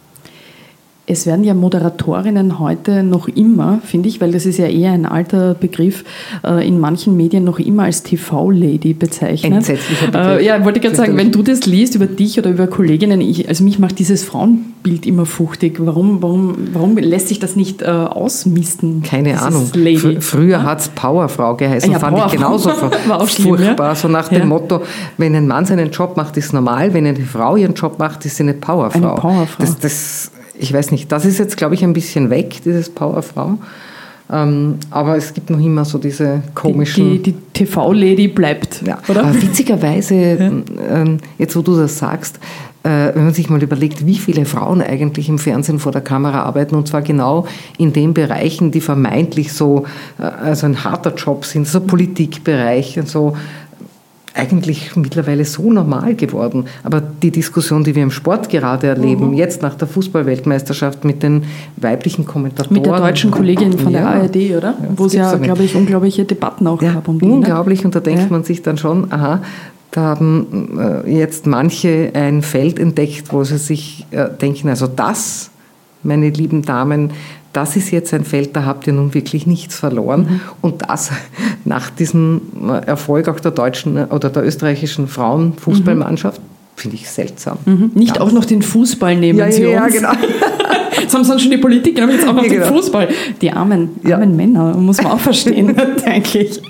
Es werden ja Moderatorinnen heute noch immer, finde ich, weil das ist ja eher ein alter Begriff, in manchen Medien noch immer als T V-Lady bezeichnet. Entsetzlicher Begriff. Ja, wollte ich gerade sagen, wenn du das liest über dich oder über Kolleginnen, ich, also mich macht dieses Frauenbild immer fuchtig. Warum, warum, warum lässt sich das nicht äh, ausmisten? Keine Ahnung. Fr- früher ja? hat es Powerfrau geheißen, ja, fand Powerfrau. Ich genauso War auch schlimm, furchtbar. Ja? So nach dem ja. Motto, wenn ein Mann seinen Job macht, ist normal, wenn eine Frau ihren Job macht, ist sie eine Powerfrau. Eine Powerfrau. Das, das Ich weiß nicht, das ist jetzt, glaube ich, ein bisschen weg, dieses Powerfrau. Ähm, aber es gibt noch immer so diese komischen... Die, die, die T V-Lady bleibt, ja. oder? Aber witzigerweise, ja. ähm, jetzt wo du das sagst, äh, wenn man sich mal überlegt, wie viele Frauen eigentlich im Fernsehen vor der Kamera arbeiten, und zwar genau in den Bereichen, die vermeintlich so äh, also ein harter Job sind, so Politikbereich und so, eigentlich mittlerweile so normal geworden. Aber die Diskussion, die wir im Sport gerade erleben, mhm. jetzt nach der Fußball-Weltmeisterschaft mit den weiblichen Kommentatoren. Mit der deutschen Kollegin von ja. der A R D, oder? Ja, wo es ja, glaube ich, unglaubliche Debatten auch ja, gab. Um die, unglaublich, ne? Und da denkt ja. man sich dann schon, aha, da haben äh, jetzt manche ein Feld entdeckt, wo sie sich äh, denken, also das, meine lieben Damen, das ist jetzt ein Feld, da habt ihr nun wirklich nichts verloren. Mhm. Und das nach diesem Erfolg auch der deutschen oder der österreichischen Frauenfußballmannschaft, mhm. finde ich seltsam. Mhm. Nicht Ganz auch noch den Fußball nehmen ja, sie ja, uns. Ja, genau. Jetzt haben sie schon die Politik, dann haben jetzt auch noch ja, den genau. Fußball. Die armen, ja. armen Männer, muss man auch verstehen, denke ich.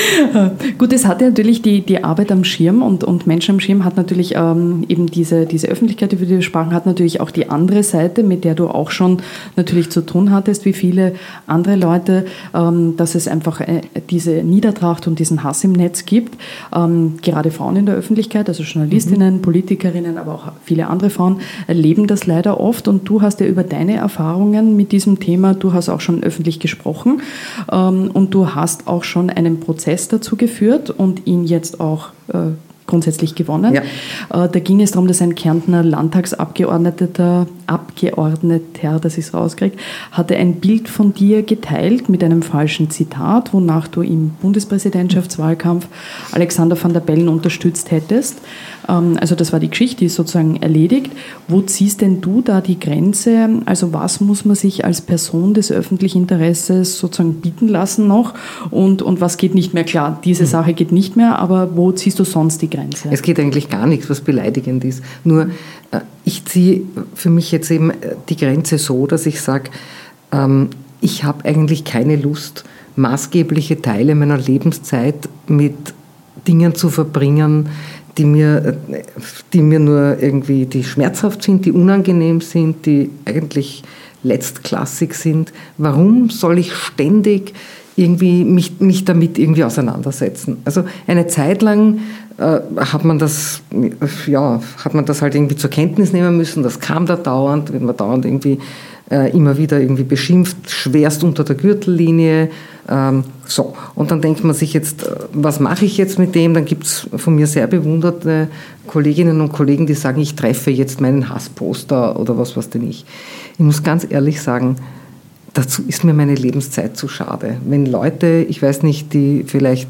Gut, es hat ja natürlich die, die Arbeit am Schirm und, und Menschen am Schirm hat natürlich ähm, eben diese, diese Öffentlichkeit, über die wir sprachen, hat natürlich auch die andere Seite, mit der du auch schon natürlich zu tun hattest, wie viele andere Leute, ähm, dass es einfach äh, diese Niedertracht und diesen Hass im Netz gibt. Ähm, gerade Frauen in der Öffentlichkeit, also Journalistinnen, mhm. Politikerinnen, aber auch viele andere Frauen erleben das leider oft, und du hast ja über deine Erfahrungen mit diesem Thema, du hast auch schon öffentlich gesprochen ähm, und du hast auch schon einen Prozess dazu geführt und ihn jetzt auch äh, grundsätzlich gewonnen. Ja. Äh, da ging es darum, dass ein Kärntner Landtagsabgeordneter, Abgeordneter, das ist rauskriegt, hatte ein Bild von dir geteilt mit einem falschen Zitat, wonach du im Bundespräsidentschaftswahlkampf Alexander Van der Bellen unterstützt hättest. Ähm, also das war die Geschichte, die ist sozusagen erledigt. Wo ziehst denn du da die Grenze? Also was muss man sich als Person des öffentlichen Interesses sozusagen bieten lassen noch? Und, und was geht nicht mehr? Klar, diese mhm. Sache geht nicht mehr, aber wo ziehst du sonst die Grenze? Es geht eigentlich gar nichts, was beleidigend ist. Nur äh, ich ziehe für mich jetzt eben die Grenze so, dass ich sage, ähm, ich habe eigentlich keine Lust, maßgebliche Teile meiner Lebenszeit mit Dingen zu verbringen, die mir, die mir nur irgendwie, die schmerzhaft sind, die unangenehm sind, die eigentlich letztklassig sind. Warum soll ich ständig irgendwie mich, mich damit irgendwie auseinandersetzen? Also eine Zeit lang äh, hat man das, ja, hat man das halt irgendwie zur Kenntnis nehmen müssen. Das kam da dauernd, wenn man dauernd irgendwie äh, immer wieder irgendwie beschimpft, schwerst unter der Gürtellinie. Ähm, so. Und dann denkt man sich jetzt, was mache ich jetzt mit dem? Dann gibt es von mir sehr bewunderte Kolleginnen und Kollegen, die sagen, ich treffe jetzt meinen Hassposter oder was, was denn ich. Ich muss ganz ehrlich sagen, dazu ist mir meine Lebenszeit zu schade. Wenn Leute, ich weiß nicht, die vielleicht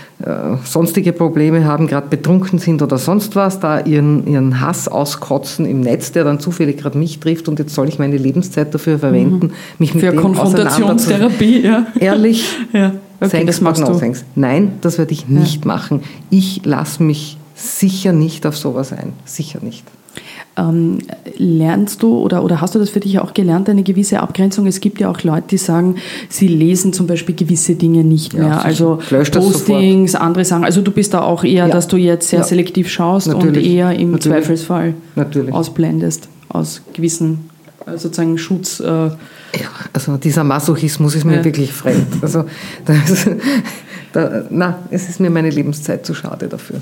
äh, sonstige Probleme haben, gerade betrunken sind oder sonst was, da ihren, ihren Hass auskotzen im Netz, der dann zufällig gerade mich trifft, und jetzt soll ich meine Lebenszeit dafür verwenden, mhm. mich mit Für dem Konfrontationstherapie, ja. Ehrlich? Ja. Okay, thanks, das machst no du. Thanks. Nein, das werde ich nicht ja. machen. Ich lasse mich sicher nicht auf sowas ein. Sicher nicht. Ähm, lernst du oder, oder hast du das für dich auch gelernt, eine gewisse Abgrenzung? Es gibt ja auch Leute, die sagen, sie lesen zum Beispiel gewisse Dinge nicht mehr. Ja, also Postings, andere sagen, also du bist da auch eher, ja. dass du jetzt sehr ja. selektiv schaust Natürlich. und eher im Natürlich. Zweifelsfall Natürlich. ausblendest aus gewissen sozusagen Schutz. Äh ja, also dieser Masochismus ist mir ja. wirklich fremd. Also das, da, na, es ist mir meine Lebenszeit zu schade dafür.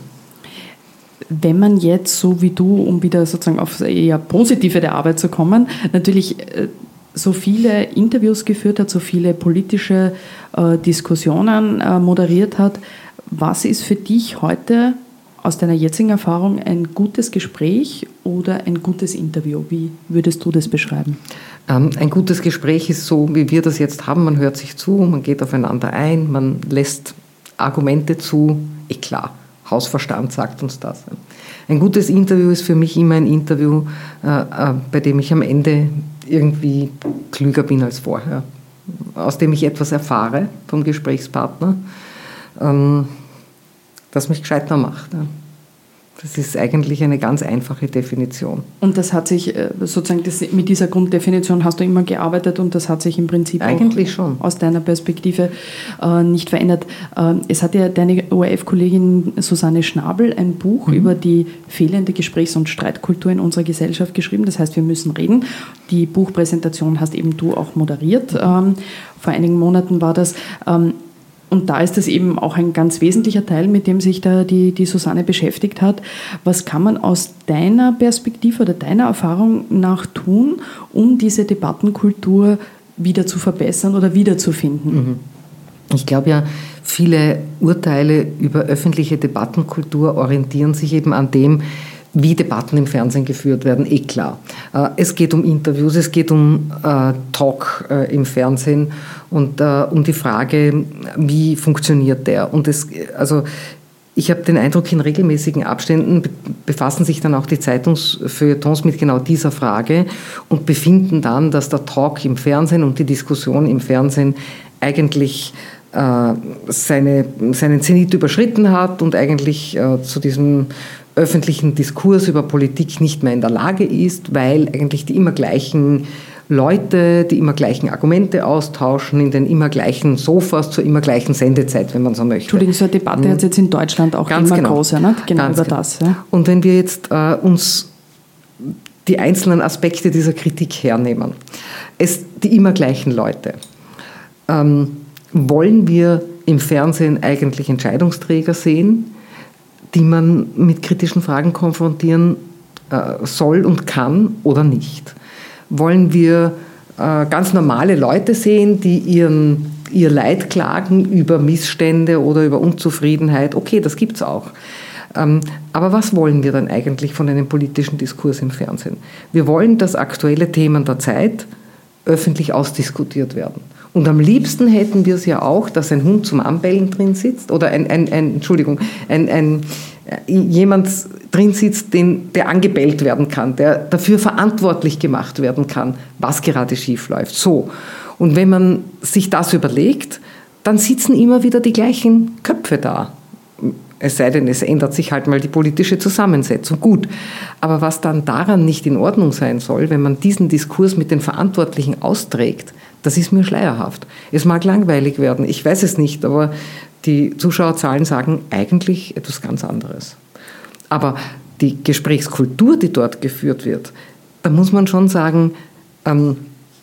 Wenn man jetzt, so wie du, um wieder sozusagen auf das eher Positive der Arbeit zu kommen, natürlich so viele Interviews geführt hat, so viele politische äh, Diskussionen äh, moderiert hat, was ist für dich heute aus deiner jetzigen Erfahrung ein gutes Gespräch oder ein gutes Interview? Wie würdest du das beschreiben? Ähm, ein gutes Gespräch ist so, wie wir das jetzt haben. Man hört sich zu, man geht aufeinander ein, man lässt Argumente zu. Eh klar, Hausverstand sagt uns das. Ein gutes Interview ist für mich immer ein Interview, äh, äh, bei dem ich am Ende irgendwie klüger bin als vorher. Aus dem ich etwas erfahre vom Gesprächspartner, ähm, das mich gescheiter macht. Ja. Das ist eigentlich eine ganz einfache Definition. Und das hat sich sozusagen, das, mit dieser Grunddefinition hast du immer gearbeitet und das hat sich im Prinzip eigentlich auch schon. aus deiner Perspektive äh, nicht verändert. Äh, es hat ja deine O R F-Kollegin Susanne Schnabel ein Buch mhm. über die fehlende Gesprächs- und Streitkultur in unserer Gesellschaft geschrieben. Das heißt, wir müssen reden. Die Buchpräsentation hast eben du auch moderiert. Ähm, vor einigen Monaten war das. Ähm, Und da ist das eben auch ein ganz wesentlicher Teil, mit dem sich da die, die Susanne beschäftigt hat. Was kann man aus deiner Perspektive oder deiner Erfahrung nach tun, um diese Debattenkultur wieder zu verbessern oder wiederzufinden? Ich glaube ja, viele Urteile über öffentliche Debattenkultur orientieren sich eben an dem, wie Debatten im Fernsehen geführt werden, eh klar. Es geht um Interviews, es geht um äh, Talk äh, im Fernsehen und äh, um die Frage, wie funktioniert der. Und es, also ich habe den Eindruck, in regelmäßigen Abständen befassen sich dann auch die Zeitungsfeuilletons mit genau dieser Frage und befinden dann, dass der Talk im Fernsehen und die Diskussion im Fernsehen eigentlich äh, seine, seinen Zenit überschritten hat und eigentlich äh, zu diesem öffentlichen Diskurs über Politik nicht mehr in der Lage ist, weil eigentlich die immer gleichen Leute, die immer gleichen Argumente austauschen, in den immer gleichen Sofas zur immer gleichen Sendezeit, wenn man so möchte. Entschuldigung, so eine Debatte hat es jetzt in Deutschland auch Ganz immer genau. groß, ja, ne? genau Ganz über genau. das. Ja. Und wenn wir jetzt äh, uns die einzelnen Aspekte dieser Kritik hernehmen, es, die immer gleichen Leute, ähm, wollen wir im Fernsehen eigentlich Entscheidungsträger sehen, die man mit kritischen Fragen konfrontieren äh, soll und kann oder nicht? Wollen wir äh, ganz normale Leute sehen, die ihren, ihr Leid klagen über Missstände oder über Unzufriedenheit? Okay, das gibt's auch. Ähm, aber was wollen wir dann eigentlich von einem politischen Diskurs im Fernsehen? Wir wollen, dass aktuelle Themen der Zeit öffentlich ausdiskutiert werden. Und am liebsten hätten wir es ja auch, dass ein Hund zum Anbellen drin sitzt oder ein, ein, ein Entschuldigung, ein, ein, jemand drin sitzt, den, der angebellt werden kann, der dafür verantwortlich gemacht werden kann, was gerade schief läuft. So. Und wenn man sich das überlegt, dann sitzen immer wieder die gleichen Köpfe da. Es sei denn, es ändert sich halt mal die politische Zusammensetzung. Gut. Aber was dann daran nicht in Ordnung sein soll, wenn man diesen Diskurs mit den Verantwortlichen austrägt, das ist mir schleierhaft. Es mag langweilig werden, ich weiß es nicht, aber die Zuschauerzahlen sagen eigentlich etwas ganz anderes. Aber die Gesprächskultur, die dort geführt wird, da muss man schon sagen, ähm,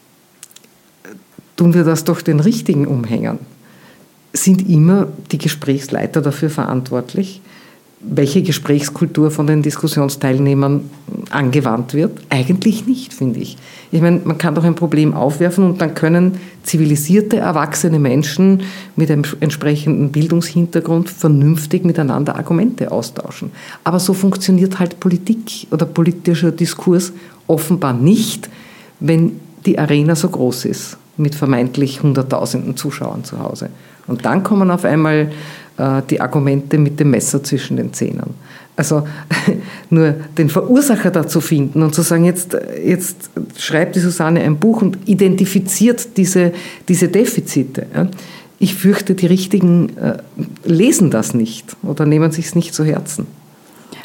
tun wir das doch den richtigen Umhängern. Sind immer die Gesprächsleiter dafür verantwortlich, welche Gesprächskultur von den Diskussionsteilnehmern angewandt wird? Eigentlich nicht, finde ich. Ich meine, man kann doch ein Problem aufwerfen und dann können zivilisierte, erwachsene Menschen mit einem entsprechenden Bildungshintergrund vernünftig miteinander Argumente austauschen. Aber so funktioniert halt Politik oder politischer Diskurs offenbar nicht, wenn die Arena so groß ist, mit vermeintlich hunderttausenden Zuschauern zu Hause. Und dann kommen auf einmal äh, die Argumente mit dem Messer zwischen den Zähnen. Also nur den Verursacher dazu finden und zu sagen, jetzt, jetzt schreibt die Susanne ein Buch und identifiziert diese, diese Defizite. Ja. Ich fürchte, die Richtigen äh, lesen das nicht oder nehmen sich es nicht zu Herzen.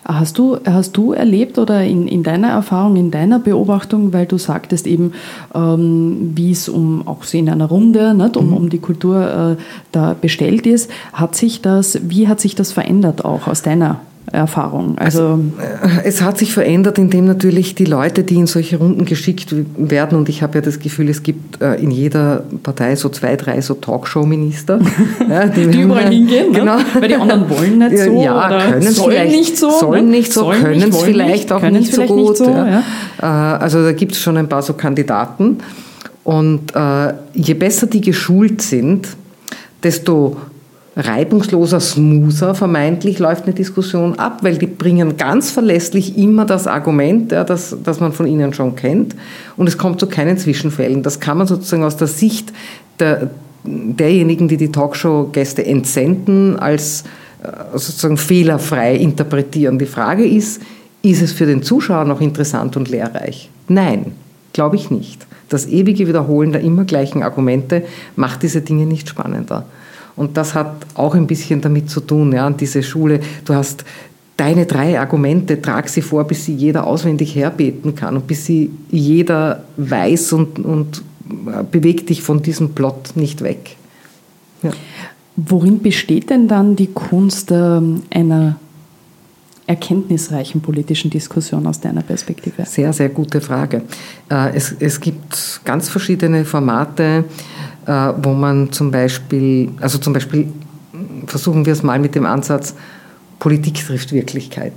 Hast du, hast du erlebt oder in, in deiner Erfahrung, in deiner Beobachtung, weil du sagtest eben, ähm, wie es um auch so in einer Runde, nicht, um, um die Kultur äh, da bestellt ist, hat sich das, wie hat sich das verändert auch aus deiner Erfahrung? Also, also es hat sich verändert, indem natürlich die Leute, die in solche Runden geschickt werden, und ich habe ja das Gefühl, es gibt äh, in jeder Partei so zwei, drei so Talkshow-Minister, ja, die, die überall hingehen, genau. Ne? Weil die anderen wollen nicht so, ja, oder können sollen vielleicht, nicht so, sollen nicht so, sollen können es vielleicht nicht, auch nicht so gut. Nicht so, ja. Ja. Äh, also da gibt es schon ein paar so Kandidaten, und äh, je besser die geschult sind, desto reibungsloser, smoother vermeintlich läuft eine Diskussion ab, weil die bringen ganz verlässlich immer das Argument, ja, das, das man von ihnen schon kennt, und es kommt zu keinen Zwischenfällen. Das kann man sozusagen aus der Sicht der, derjenigen, die die Talkshow-Gäste entsenden, als sozusagen fehlerfrei interpretieren. Die Frage ist, ist es für den Zuschauer noch interessant und lehrreich? Nein, glaube ich nicht. Das ewige Wiederholen der immer gleichen Argumente macht diese Dinge nicht spannender. Und das hat auch ein bisschen damit zu tun, ja, an diese Schule. Du hast deine drei Argumente, trag sie vor, bis sie jeder auswendig herbeten kann und bis sie jeder weiß und, und bewegt dich von diesem Plot nicht weg. Ja. Worin besteht denn dann die Kunst äh, einer erkenntnisreichen politischen Diskussion aus deiner Perspektive? Sehr, sehr gute Frage. Äh, es, es gibt ganz verschiedene Formate, wo man zum Beispiel, also zum Beispiel versuchen wir es mal mit dem Ansatz, Politik trifft Wirklichkeit.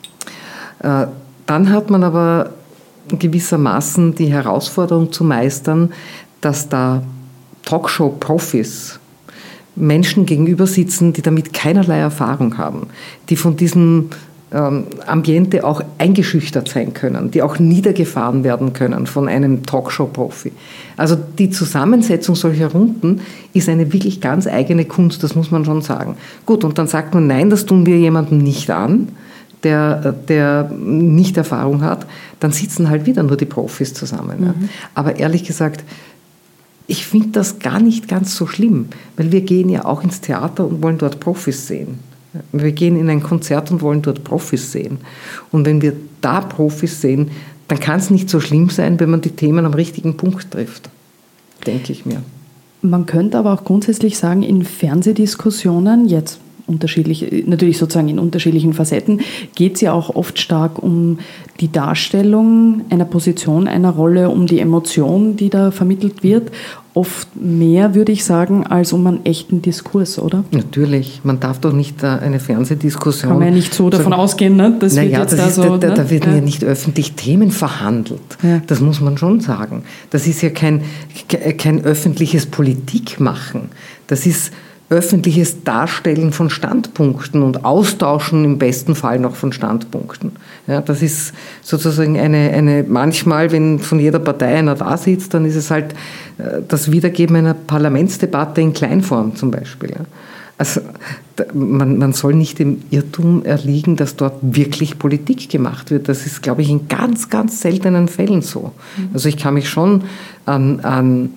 Dann hat man aber gewissermaßen die Herausforderung zu meistern, dass da Talkshow-Profis Menschen gegenüber sitzen, die damit keinerlei Erfahrung haben, die von diesem ähm, Ambiente auch eingeschüchtert sein können, die auch niedergefahren werden können von einem Talkshow-Profi. Also die Zusammensetzung solcher Runden ist eine wirklich ganz eigene Kunst, das muss man schon sagen. Gut, und dann sagt man, nein, das tun wir jemandem nicht an, der, der nicht Erfahrung hat, dann sitzen halt wieder nur die Profis zusammen. Mhm. Ja. Aber ehrlich gesagt, ich finde das gar nicht ganz so schlimm, weil wir gehen ja auch ins Theater und wollen dort Profis sehen. Wir gehen in ein Konzert und wollen dort Profis sehen. Und wenn wir da Profis sehen, dann kann es nicht so schlimm sein, wenn man die Themen am richtigen Punkt trifft, denke ich mir. Man könnte aber auch grundsätzlich sagen, in Fernsehdiskussionen, jetzt unterschiedlich, natürlich sozusagen in unterschiedlichen Facetten, geht es ja auch oft stark um die Darstellung einer Position, einer Rolle, um die Emotion, die da vermittelt wird. Oft mehr, würde ich sagen, als um einen echten Diskurs, oder? Natürlich. Man darf doch nicht eine Fernsehdiskussion... Kann man ja nicht so davon sagen, ausgehen, ne? Das wird naja, jetzt das da ist, so... Da, ne? da werden ja. ja nicht öffentlich Themen verhandelt. Ja. Das muss man schon sagen. Das ist ja kein, kein öffentliches Politikmachen. Das ist öffentliches Darstellen von Standpunkten und Austauschen im besten Fall noch von Standpunkten. Ja, das ist sozusagen eine, eine, manchmal, wenn von jeder Partei einer da sitzt, dann ist es halt das Wiedergeben einer Parlamentsdebatte in Kleinform zum Beispiel. Ja. Also man, man soll nicht dem Irrtum erliegen, dass dort wirklich Politik gemacht wird. Das ist, glaube ich, in ganz, ganz seltenen Fällen so. Also ich kann mich schon an, an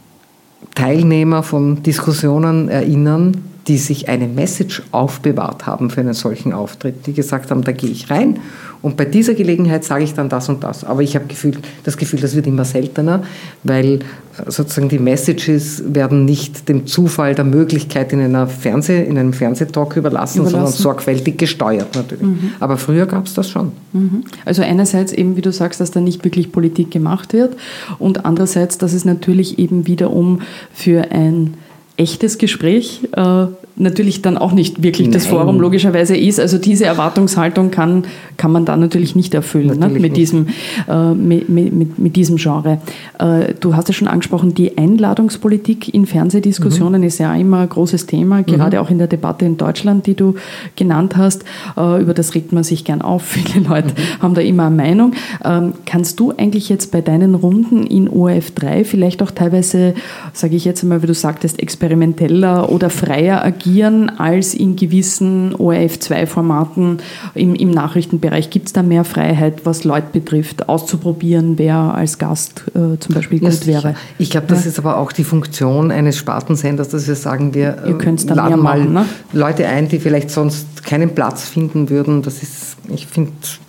Teilnehmer von Diskussionen erinnern, die sich eine Message aufbewahrt haben für einen solchen Auftritt, die gesagt haben, da gehe ich rein und bei dieser Gelegenheit sage ich dann das und das. Aber ich habe Gefühl, das Gefühl, das wird immer seltener, weil sozusagen die Messages werden nicht dem Zufall der Möglichkeit in, einer Fernseh-, in einem Fernsehtalk überlassen, überlassen, sondern sorgfältig gesteuert natürlich. Mhm. Aber früher gab es das schon. Mhm. Also einerseits eben, wie du sagst, dass da nicht wirklich Politik gemacht wird und andererseits, dass es natürlich eben wiederum für ein echtes Gespräch äh, natürlich dann auch nicht wirklich Nein. das Forum logischerweise ist. Also diese Erwartungshaltung kann, kann man da natürlich nicht erfüllen natürlich ne? mit, nicht. Diesem, äh, mit, mit, mit diesem Genre. Äh, du hast ja schon angesprochen, die Einladungspolitik in Fernsehdiskussionen mhm. ist ja immer ein großes Thema, gerade mhm. auch in der Debatte in Deutschland, die du genannt hast. Äh, über das regt man sich gern auf. Viele Leute mhm. haben da immer eine Meinung. Ähm, kannst du eigentlich jetzt bei deinen Runden in O R F drei vielleicht auch teilweise, sage ich jetzt einmal, wie du sagtest, experimenteller oder freier agieren, agieren als in gewissen O R F zwei Formaten im, im Nachrichtenbereich? Gibt es da mehr Freiheit, was Leute betrifft, auszuprobieren, wer als Gast äh, zum Beispiel gut ja, wäre? Ich glaube, das ja. ist aber auch die Funktion eines Spartensenders, dass wir sagen, wir Ihr könnt's dann laden mehr machen, mal ne? Leute ein, die vielleicht sonst keinen Platz finden würden. Das ist, ich finde,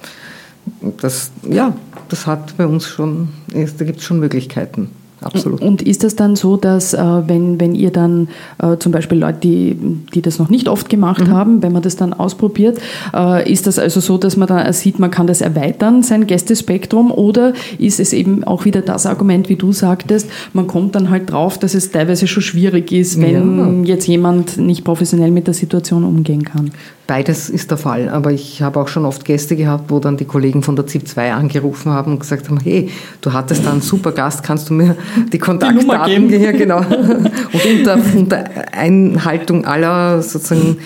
das, ja, das hat bei uns schon, da gibt es schon Möglichkeiten. Absolut. Und ist das dann so, dass äh, wenn, wenn ihr dann äh, zum Beispiel Leute, die, die das noch nicht oft gemacht mhm. haben, wenn man das dann ausprobiert, äh, ist das also so, dass man da sieht, man kann das erweitern, sein Gästespektrum, oder ist es eben auch wieder das Argument, wie du sagtest, man kommt dann halt drauf, dass es teilweise schon schwierig ist, wenn ja. jetzt jemand nicht professionell mit der Situation umgehen kann? Beides ist der Fall, aber ich habe auch schon oft Gäste gehabt, wo dann die Kollegen von der Z I P zwei angerufen haben und gesagt haben, hey, du hattest da einen super Gast, kannst du mir die Kontaktdaten geben? Ja, genau. Und unter, unter Einhaltung aller sozusagen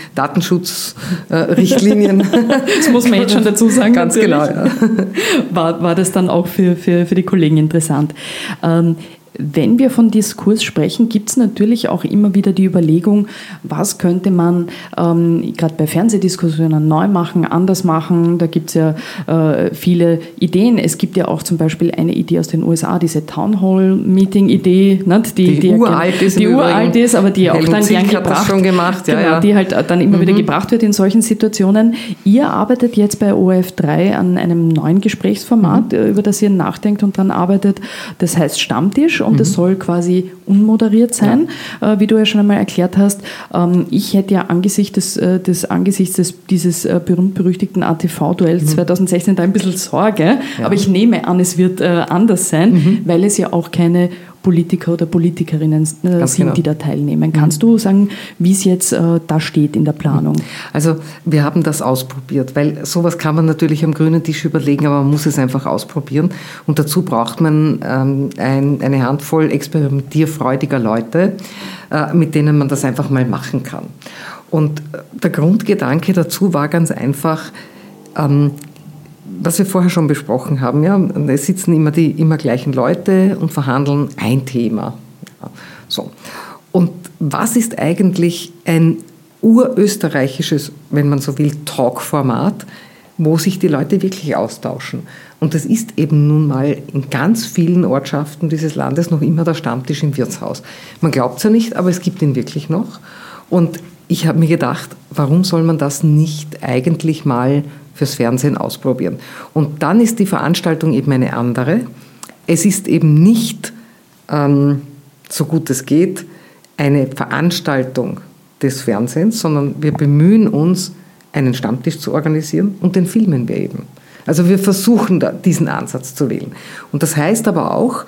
Datenschutzrichtlinien. Das muss man jetzt schon dazu sagen. Ganz natürlich. Genau, ja. War, war das dann auch für, für, für die Kollegen interessant. Ähm, Wenn wir von Diskurs sprechen, gibt es natürlich auch immer wieder die Überlegung, was könnte man ähm, gerade bei Fernsehdiskussionen neu machen, anders machen. Da gibt es ja äh, viele Ideen. Es gibt ja auch zum Beispiel eine Idee aus den U S A, diese Town Hall Meeting Idee, nicht? Die, die, die uralt ist, die uralt ist, aber die auch dann gern gebracht, schon gemacht, ja, genau, ja. die halt dann immer mhm. wieder gebracht wird in solchen Situationen. Ihr arbeitet jetzt bei O R F drei an einem neuen Gesprächsformat, mhm. über das ihr nachdenkt und dran arbeitet. Das heißt Stammtisch. Und das soll quasi unmoderiert sein, ja. äh, wie du ja schon einmal erklärt hast. Ähm, ich hätte ja angesichts des, äh, des, angesichts des, dieses äh, berühmt-berüchtigten A T V-Duells mhm. zwanzig sechzehn da ein bisschen Sorge, ja. aber ich nehme an, es wird äh, anders sein, mhm. weil es ja auch keine Politiker oder Politikerinnen äh, sind, genau. die da teilnehmen. Kannst du sagen, wie es jetzt äh, da steht in der Planung? Also wir haben das ausprobiert, weil sowas kann man natürlich am grünen Tisch überlegen, aber man muss es einfach ausprobieren. Und dazu braucht man ähm, ein, eine Handvoll experimentierfreudiger Leute, äh, mit denen man das einfach mal machen kann. Und der Grundgedanke dazu war ganz einfach, ähm, was wir vorher schon besprochen haben, ja, es sitzen immer die immer gleichen Leute und verhandeln ein Thema. Ja, so. Und was ist eigentlich ein urösterreichisches, wenn man so will, Talk-Format, wo sich die Leute wirklich austauschen? Und das ist eben nun mal in ganz vielen Ortschaften dieses Landes noch immer der Stammtisch im Wirtshaus. Man glaubt es ja nicht, aber es gibt ihn wirklich noch. Und ich habe mir gedacht, warum soll man das nicht eigentlich mal fürs Fernsehen ausprobieren? Und dann ist die Veranstaltung eben eine andere. Es ist eben nicht, ähm, so gut es geht, eine Veranstaltung des Fernsehens, sondern wir bemühen uns, einen Stammtisch zu organisieren und den filmen wir eben. Also wir versuchen da diesen Ansatz zu wählen. Und das heißt aber auch,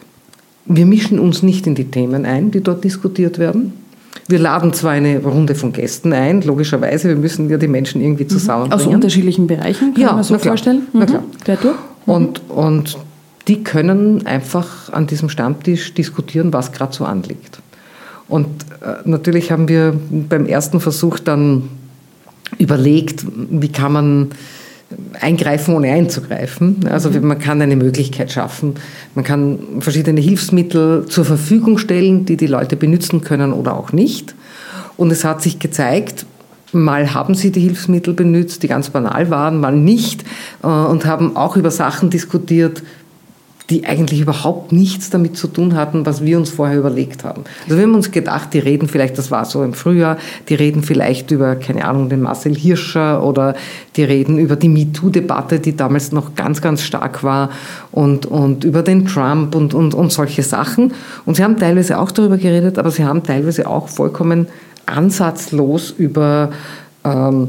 wir mischen uns nicht in die Themen ein, die dort diskutiert werden. Wir laden zwar eine Runde von Gästen ein, logischerweise, wir müssen ja die Menschen irgendwie zusammenbringen. Aus unterschiedlichen Bereichen, kann ja, man so vorstellen? Mhm. Na klar. Quer durch? Mhm. Und, und die können einfach an diesem Stammtisch diskutieren, was gerade so anliegt. Und äh, natürlich haben wir beim ersten Versuch dann überlegt, wie kann man eingreifen, ohne einzugreifen. Also man kann eine Möglichkeit schaffen. Man kann verschiedene Hilfsmittel zur Verfügung stellen, die die Leute benutzen können oder auch nicht. Und es hat sich gezeigt, mal haben sie die Hilfsmittel benutzt, die ganz banal waren, mal nicht, und haben auch über Sachen diskutiert, die eigentlich überhaupt nichts damit zu tun hatten, was wir uns vorher überlegt haben. Also wir haben uns gedacht, die reden vielleicht, das war so im Frühjahr, die reden vielleicht über, keine Ahnung, den Marcel Hirscher oder die reden über die MeToo-Debatte, die damals noch ganz, ganz stark war und, und über den Trump und, und, und solche Sachen. Und sie haben teilweise auch darüber geredet, aber sie haben teilweise auch vollkommen ansatzlos über ähm,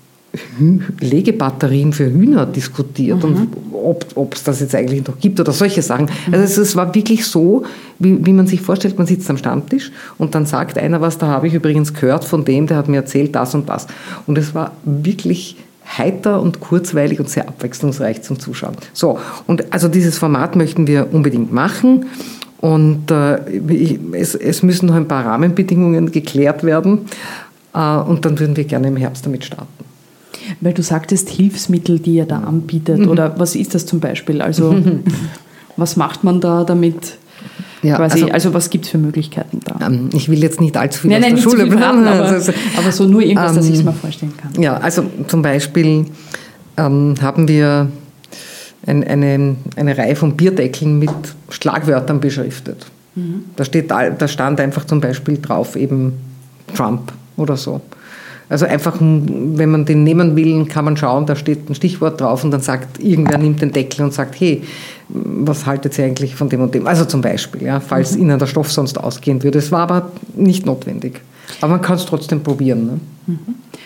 Legebatterien für Hühner diskutiert mhm. und ob es das jetzt eigentlich noch gibt oder solche Sachen. Also es, es war wirklich so, wie, wie man sich vorstellt, man sitzt am Stammtisch und dann sagt einer was, da habe ich übrigens gehört von dem, der hat mir erzählt das und das. Und es war wirklich heiter und kurzweilig und sehr abwechslungsreich zum Zuschauen. So, und also dieses Format möchten wir unbedingt machen. Und äh, es, es müssen noch ein paar Rahmenbedingungen geklärt werden. Äh, und dann würden wir gerne im Herbst damit starten. Weil du sagtest, Hilfsmittel, die ihr da anbietet, mhm. oder was ist das zum Beispiel? Also mhm. was macht man da damit? Ja, quasi, also, also was gibt es für Möglichkeiten da? Ähm, ich will jetzt nicht allzu viel nein, aus nein, der Schule verraten, aber, also, aber so nur irgendwas, ähm, dass ich es mir vorstellen kann. Ja, also zum Beispiel ähm, haben wir ein, eine, eine Reihe von Bierdeckeln mit Schlagwörtern beschriftet. Mhm. Da, steht, da stand einfach zum Beispiel drauf eben Trump oder so. Also einfach, wenn man den nehmen will, kann man schauen, da steht ein Stichwort drauf und dann sagt, irgendwer nimmt den Deckel und sagt, hey, was haltet ihr eigentlich von dem und dem? Also zum Beispiel, ja, falls mhm. Ihnen der Stoff sonst ausgehen würde. Es war aber nicht notwendig. Aber man kann es trotzdem probieren. Ne? Mhm.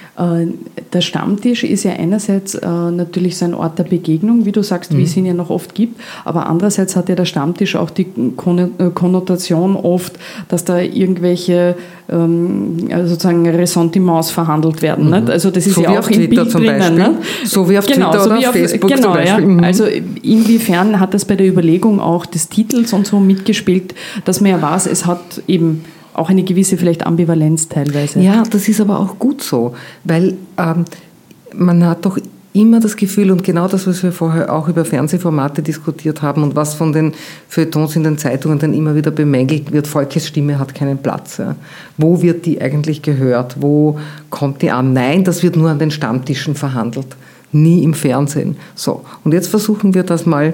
Der Stammtisch ist ja einerseits natürlich so ein Ort der Begegnung, wie du sagst, mhm. wie es ihn ja noch oft gibt, aber andererseits hat ja der Stammtisch auch die Konnotation oft, dass da irgendwelche sozusagen Ressentiments verhandelt werden. Mhm. Nicht? Also das ist so ja auch im Twitter Bild drinnen. Ne? So wie auf genau, Twitter so oder auf auf Facebook genau, zum Beispiel. Ja. Mhm. Also inwiefern hat das bei der Überlegung auch des Titels und so mitgespielt, dass man ja weiß, es hat eben auch eine gewisse vielleicht Ambivalenz teilweise. Ja, das ist aber auch gut so, weil ähm, man hat doch immer das Gefühl, und genau das, was wir vorher auch über Fernsehformate diskutiert haben und was von den Feuilletons in den Zeitungen dann immer wieder bemängelt wird, Volkesstimme hat keinen Platz. Ja. Wo wird die eigentlich gehört? Wo kommt die an? Nein, das wird nur an den Stammtischen verhandelt, nie im Fernsehen. So, und jetzt versuchen wir das mal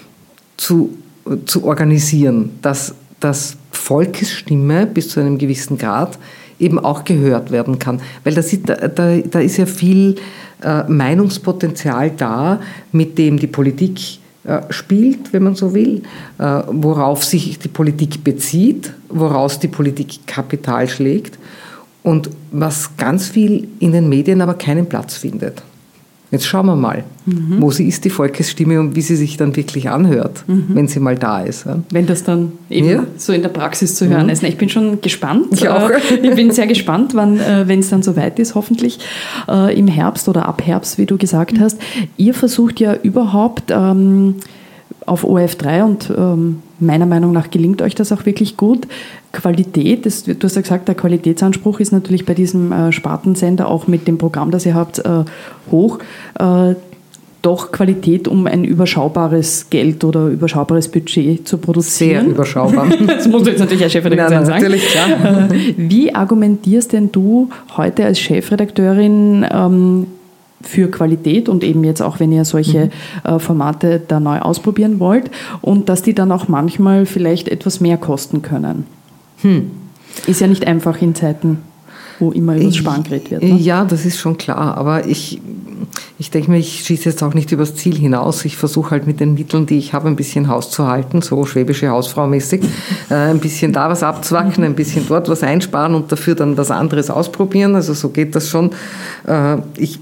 zu, zu organisieren, dass dass Volkesstimme bis zu einem gewissen Grad eben auch gehört werden kann. Weil da, da, da ist ja viel äh, Meinungspotenzial da, mit dem die Politik äh, spielt, wenn man so will, äh, worauf sich die Politik bezieht, woraus die Politik Kapital schlägt und was ganz viel in den Medien aber keinen Platz findet. Jetzt schauen wir mal, mhm. wo sie ist, die Volkesstimme, und wie sie sich dann wirklich anhört, mhm. wenn sie mal da ist. Ja. Wenn das dann eben ja. so in der Praxis zu hören mhm. ist. Ich bin schon gespannt. Ich auch. Ich bin sehr gespannt, wann, wenn es dann soweit ist, hoffentlich im Herbst oder ab Herbst, wie du gesagt hast. Ihr versucht ja überhaupt ähm, auf O R F drei, und ähm, meiner Meinung nach gelingt euch das auch wirklich gut, Qualität, das, du hast ja gesagt, der Qualitätsanspruch ist natürlich bei diesem äh, Spartensender auch mit dem Programm, das ihr habt, äh, hoch. Äh, doch Qualität, um ein überschaubares Geld oder überschaubares Budget zu produzieren. Sehr überschaubar. Das musst du jetzt natürlich als Chefredakteurin nein, sagen. Natürlich, klar. Wie argumentierst denn du heute als Chefredakteurin ähm, für Qualität und eben jetzt auch, wenn ihr solche äh, Formate da neu ausprobieren wollt, und dass die dann auch manchmal vielleicht etwas mehr kosten können? Hm. Ist ja nicht einfach in Zeiten, wo immer über das Sparen geredet wird. Ne? Ja, das ist schon klar, aber ich, ich denke mir, ich schieße jetzt auch nicht übers Ziel hinaus. Ich versuche halt mit den Mitteln, die ich habe, ein bisschen Haus zu halten, so schwäbische Hausfrau-mäßig, äh, ein bisschen da was abzwacken, ein bisschen dort was einsparen und dafür dann was anderes ausprobieren. Also so geht das schon. Äh, ich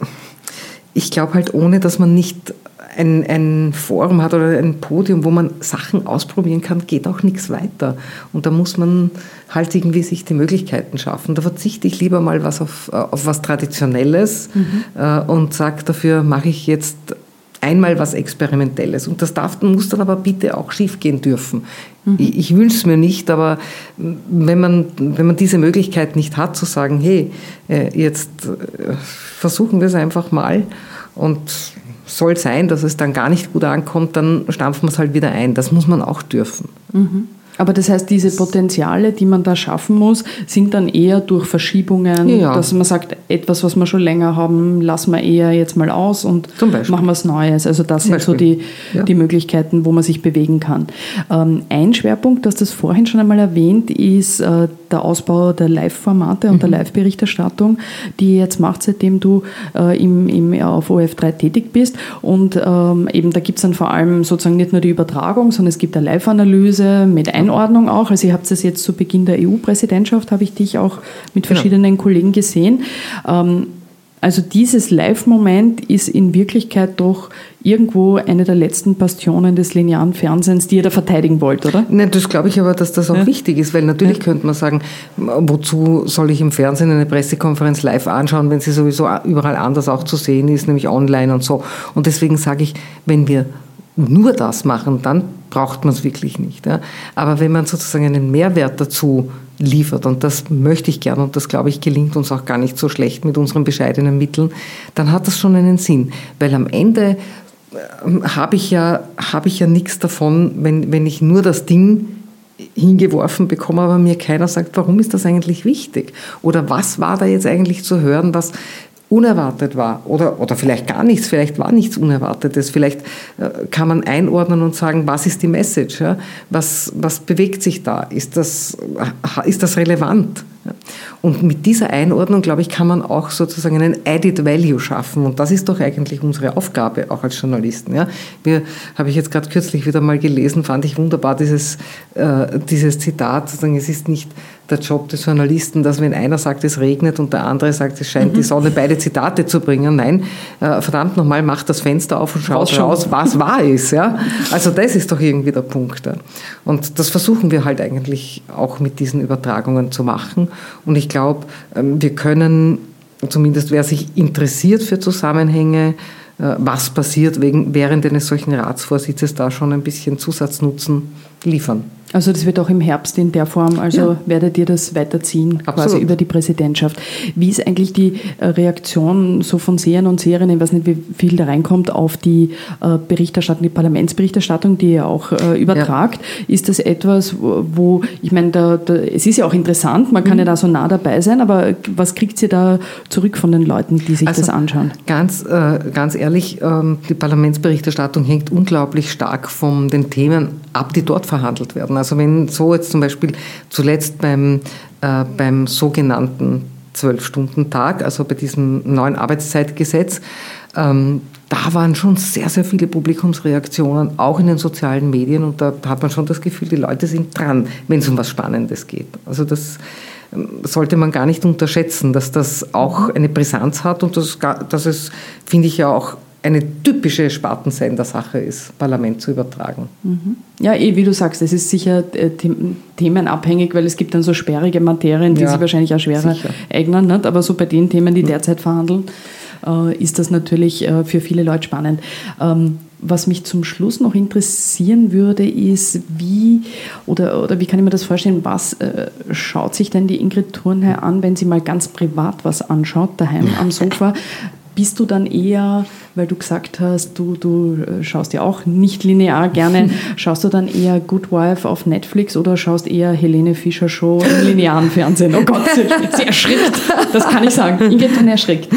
ich glaube halt, ohne dass man nicht ein, ein Forum hat oder ein Podium, wo man Sachen ausprobieren kann, geht auch nichts weiter. Und da muss man halt irgendwie sich die Möglichkeiten schaffen. Da verzichte ich lieber mal was auf, auf was Traditionelles mhm. äh, und sage, dafür mache ich jetzt einmal was Experimentelles. Und das darf, muss dann aber bitte auch schief gehen dürfen. Mhm. Ich, ich wünsche es mir nicht, aber wenn man, wenn man diese Möglichkeit nicht hat, zu sagen, hey, jetzt versuchen wir es einfach mal, und soll sein, dass es dann gar nicht gut ankommt, dann stampfen wir es halt wieder ein. Das muss man auch dürfen. Mhm. Aber das heißt, diese Potenziale, die man da schaffen muss, sind dann eher durch Verschiebungen, ja. dass man sagt, etwas, was wir schon länger haben, lassen wir eher jetzt mal aus und machen wir was Neues. Also das Zum sind Beispiel. so die, ja. die Möglichkeiten, wo man sich bewegen kann. Ähm, ein Schwerpunkt, du hast das vorhin schon einmal erwähnt, ist äh, der Ausbau der Live-Formate und mhm. der Live-Berichterstattung, die ihr jetzt macht, seitdem du äh, im, im, auf O R F drei tätig bist. Und ähm, eben da gibt es dann vor allem sozusagen nicht nur die Übertragung, sondern es gibt eine Live-Analyse mit Einordnung auch. Also ihr habt es jetzt zu Beginn der E U-Präsidentschaft, habe ich dich auch mit verschiedenen genau. Kollegen gesehen. Ähm, also dieses Live-Moment ist in Wirklichkeit doch irgendwo eine der letzten Bastionen des linearen Fernsehens, die ihr da verteidigen wollt, oder? Nein, das glaube ich aber, dass das auch ja. wichtig ist, weil natürlich ja. könnte man sagen, wozu soll ich im Fernsehen eine Pressekonferenz live anschauen, wenn sie sowieso überall anders auch zu sehen ist, nämlich online und so. Und deswegen sage ich, wenn wir nur das machen, dann braucht man es wirklich nicht. Ja. Aber wenn man sozusagen einen Mehrwert dazu liefert, und das möchte ich gerne, und das, glaube ich, gelingt uns auch gar nicht so schlecht mit unseren bescheidenen Mitteln, dann hat das schon einen Sinn. Weil am Ende habe ich ja, habe ich ja nichts davon, wenn, wenn ich nur das Ding hingeworfen bekomme, aber mir keiner sagt, warum ist das eigentlich wichtig? Oder was war da jetzt eigentlich zu hören, was unerwartet war? Oder, oder vielleicht gar nichts, vielleicht war nichts Unerwartetes. Vielleicht äh, kann man einordnen und sagen, was ist die Message? Ja? Was, was bewegt sich da? Ist das, ist das relevant? Ja? Und mit dieser Einordnung, glaube ich, kann man auch sozusagen einen Added Value schaffen. Und das ist doch eigentlich unsere Aufgabe, auch als Journalisten. Ja? Wir, habe ich jetzt gerade kürzlich wieder mal gelesen, fand ich wunderbar, dieses, äh, dieses Zitat, sozusagen, es ist nicht der Job des Journalisten, dass wenn einer sagt, es regnet und der andere sagt, es scheint mhm. die Sonne, beide Zitate zu bringen. Nein, äh, verdammt nochmal, macht das Fenster auf und schaut raus, was wahr ist. Ja? Also das ist doch irgendwie der Punkt. Ja? Und das versuchen wir halt eigentlich auch mit diesen Übertragungen zu machen. Und ich glaube, ähm, wir können, zumindest wer sich interessiert für Zusammenhänge, äh, was passiert wegen, während eines solchen Ratsvorsitzes, da schon ein bisschen Zusatznutzen liefern. Also das wird auch im Herbst in der Form, also ja. werdet ihr das weiterziehen, Absolut. quasi über die Präsidentschaft. Wie ist eigentlich die Reaktion so von Sehern und Seherinnen, ich weiß nicht, wie viel da reinkommt, auf die Berichterstattung, die Parlamentsberichterstattung, die ihr auch äh, übertragt? Ja. Ist das etwas, wo, ich meine, da, da, es ist ja auch interessant, man kann mhm. ja da so nah dabei sein, aber was kriegt ihr da zurück von den Leuten, die sich also das anschauen? Ganz, äh, ganz ehrlich, ähm, die Parlamentsberichterstattung hängt unglaublich stark von den Themen ab, die dort verhandelt werden. Also wenn so jetzt zum Beispiel zuletzt beim, äh, beim sogenannten zwölf-Stunden-Tag, also bei diesem neuen Arbeitszeitgesetz, ähm, da waren schon sehr, sehr viele Publikumsreaktionen, auch in den sozialen Medien, und da hat man schon das Gefühl, die Leute sind dran, wenn es um was Spannendes geht. Also das sollte man gar nicht unterschätzen, dass das auch eine Brisanz hat und dass, dass es, finde ich, ja auch eine typische Spartensender-Sache ist, Parlament zu übertragen. Mhm. Ja, eh, wie du sagst, es ist sicher äh, themenabhängig, weil es gibt dann so sperrige Materien, die ja, sich wahrscheinlich auch schwerer sicher. eignen. Nicht? Aber so bei den Themen, die derzeit verhandeln, äh, ist das natürlich äh, für viele Leute spannend. Ähm, was mich zum Schluss noch interessieren würde, ist, wie oder, oder wie kann ich mir das vorstellen, was äh, schaut sich denn die Ingrid Thurnherr an, wenn sie mal ganz privat was anschaut, daheim am Sofa? Bist du dann eher, weil du gesagt hast, du, du schaust ja auch nicht linear gerne, schaust du dann eher Good Wife auf Netflix oder schaust eher Helene Fischer Show im linearen Fernsehen? Oh Gott, sie erschrickt. Das kann ich sagen. Ingrid Thurnherr erschrickt.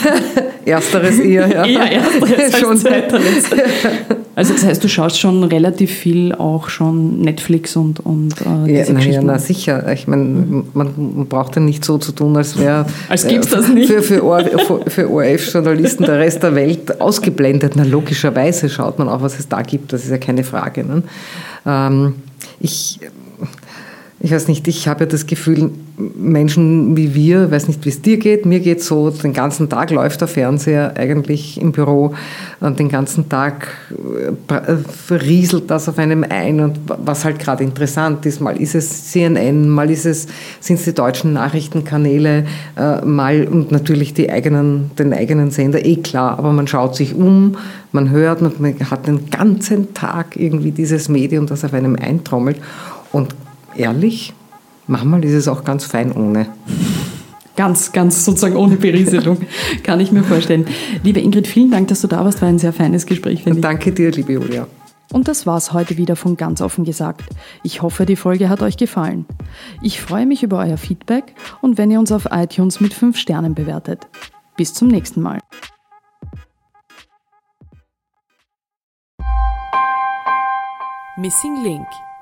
Ersteres eher, ja. Eher ersteres als zweiteres. Also das heißt, du schaust schon relativ viel auch schon Netflix und, und äh, diese ja, Geschichten. Ja, na sicher. Ich meine, mhm. man braucht ja nicht so zu tun, als wäre als gibt's das nicht. Für, für, O R F, für O R F-Journalisten der Rest der Welt ausgeblendet. Na, logischerweise schaut man auch, was es da gibt. Das ist ja keine Frage. Ne? Ähm, ich... Ich weiß nicht, ich habe ja das Gefühl, Menschen wie wir, weiß nicht, wie es dir geht, mir geht so, den ganzen Tag läuft der Fernseher eigentlich im Büro und den ganzen Tag rieselt das auf einem ein und was halt gerade interessant ist, mal ist es C N N, mal ist es, sind es die deutschen Nachrichtenkanäle, mal und natürlich die eigenen, den eigenen Sender, eh klar, aber man schaut sich um, man hört und man hat den ganzen Tag irgendwie dieses Medium, das auf einem eintrommelt und ehrlich, manchmal ist es auch ganz fein ohne. Ganz, ganz sozusagen ohne Berieselung, kann ich mir vorstellen. Liebe Ingrid, vielen Dank, dass du da warst. War ein sehr feines Gespräch, finde ich. Danke dir, liebe Julia. Und das war's heute wieder von Ganz offen gesagt. Ich hoffe, die Folge hat euch gefallen. Ich freue mich über euer Feedback und wenn ihr uns auf iTunes mit fünf Sternen bewertet. Bis zum nächsten Mal. Missing Link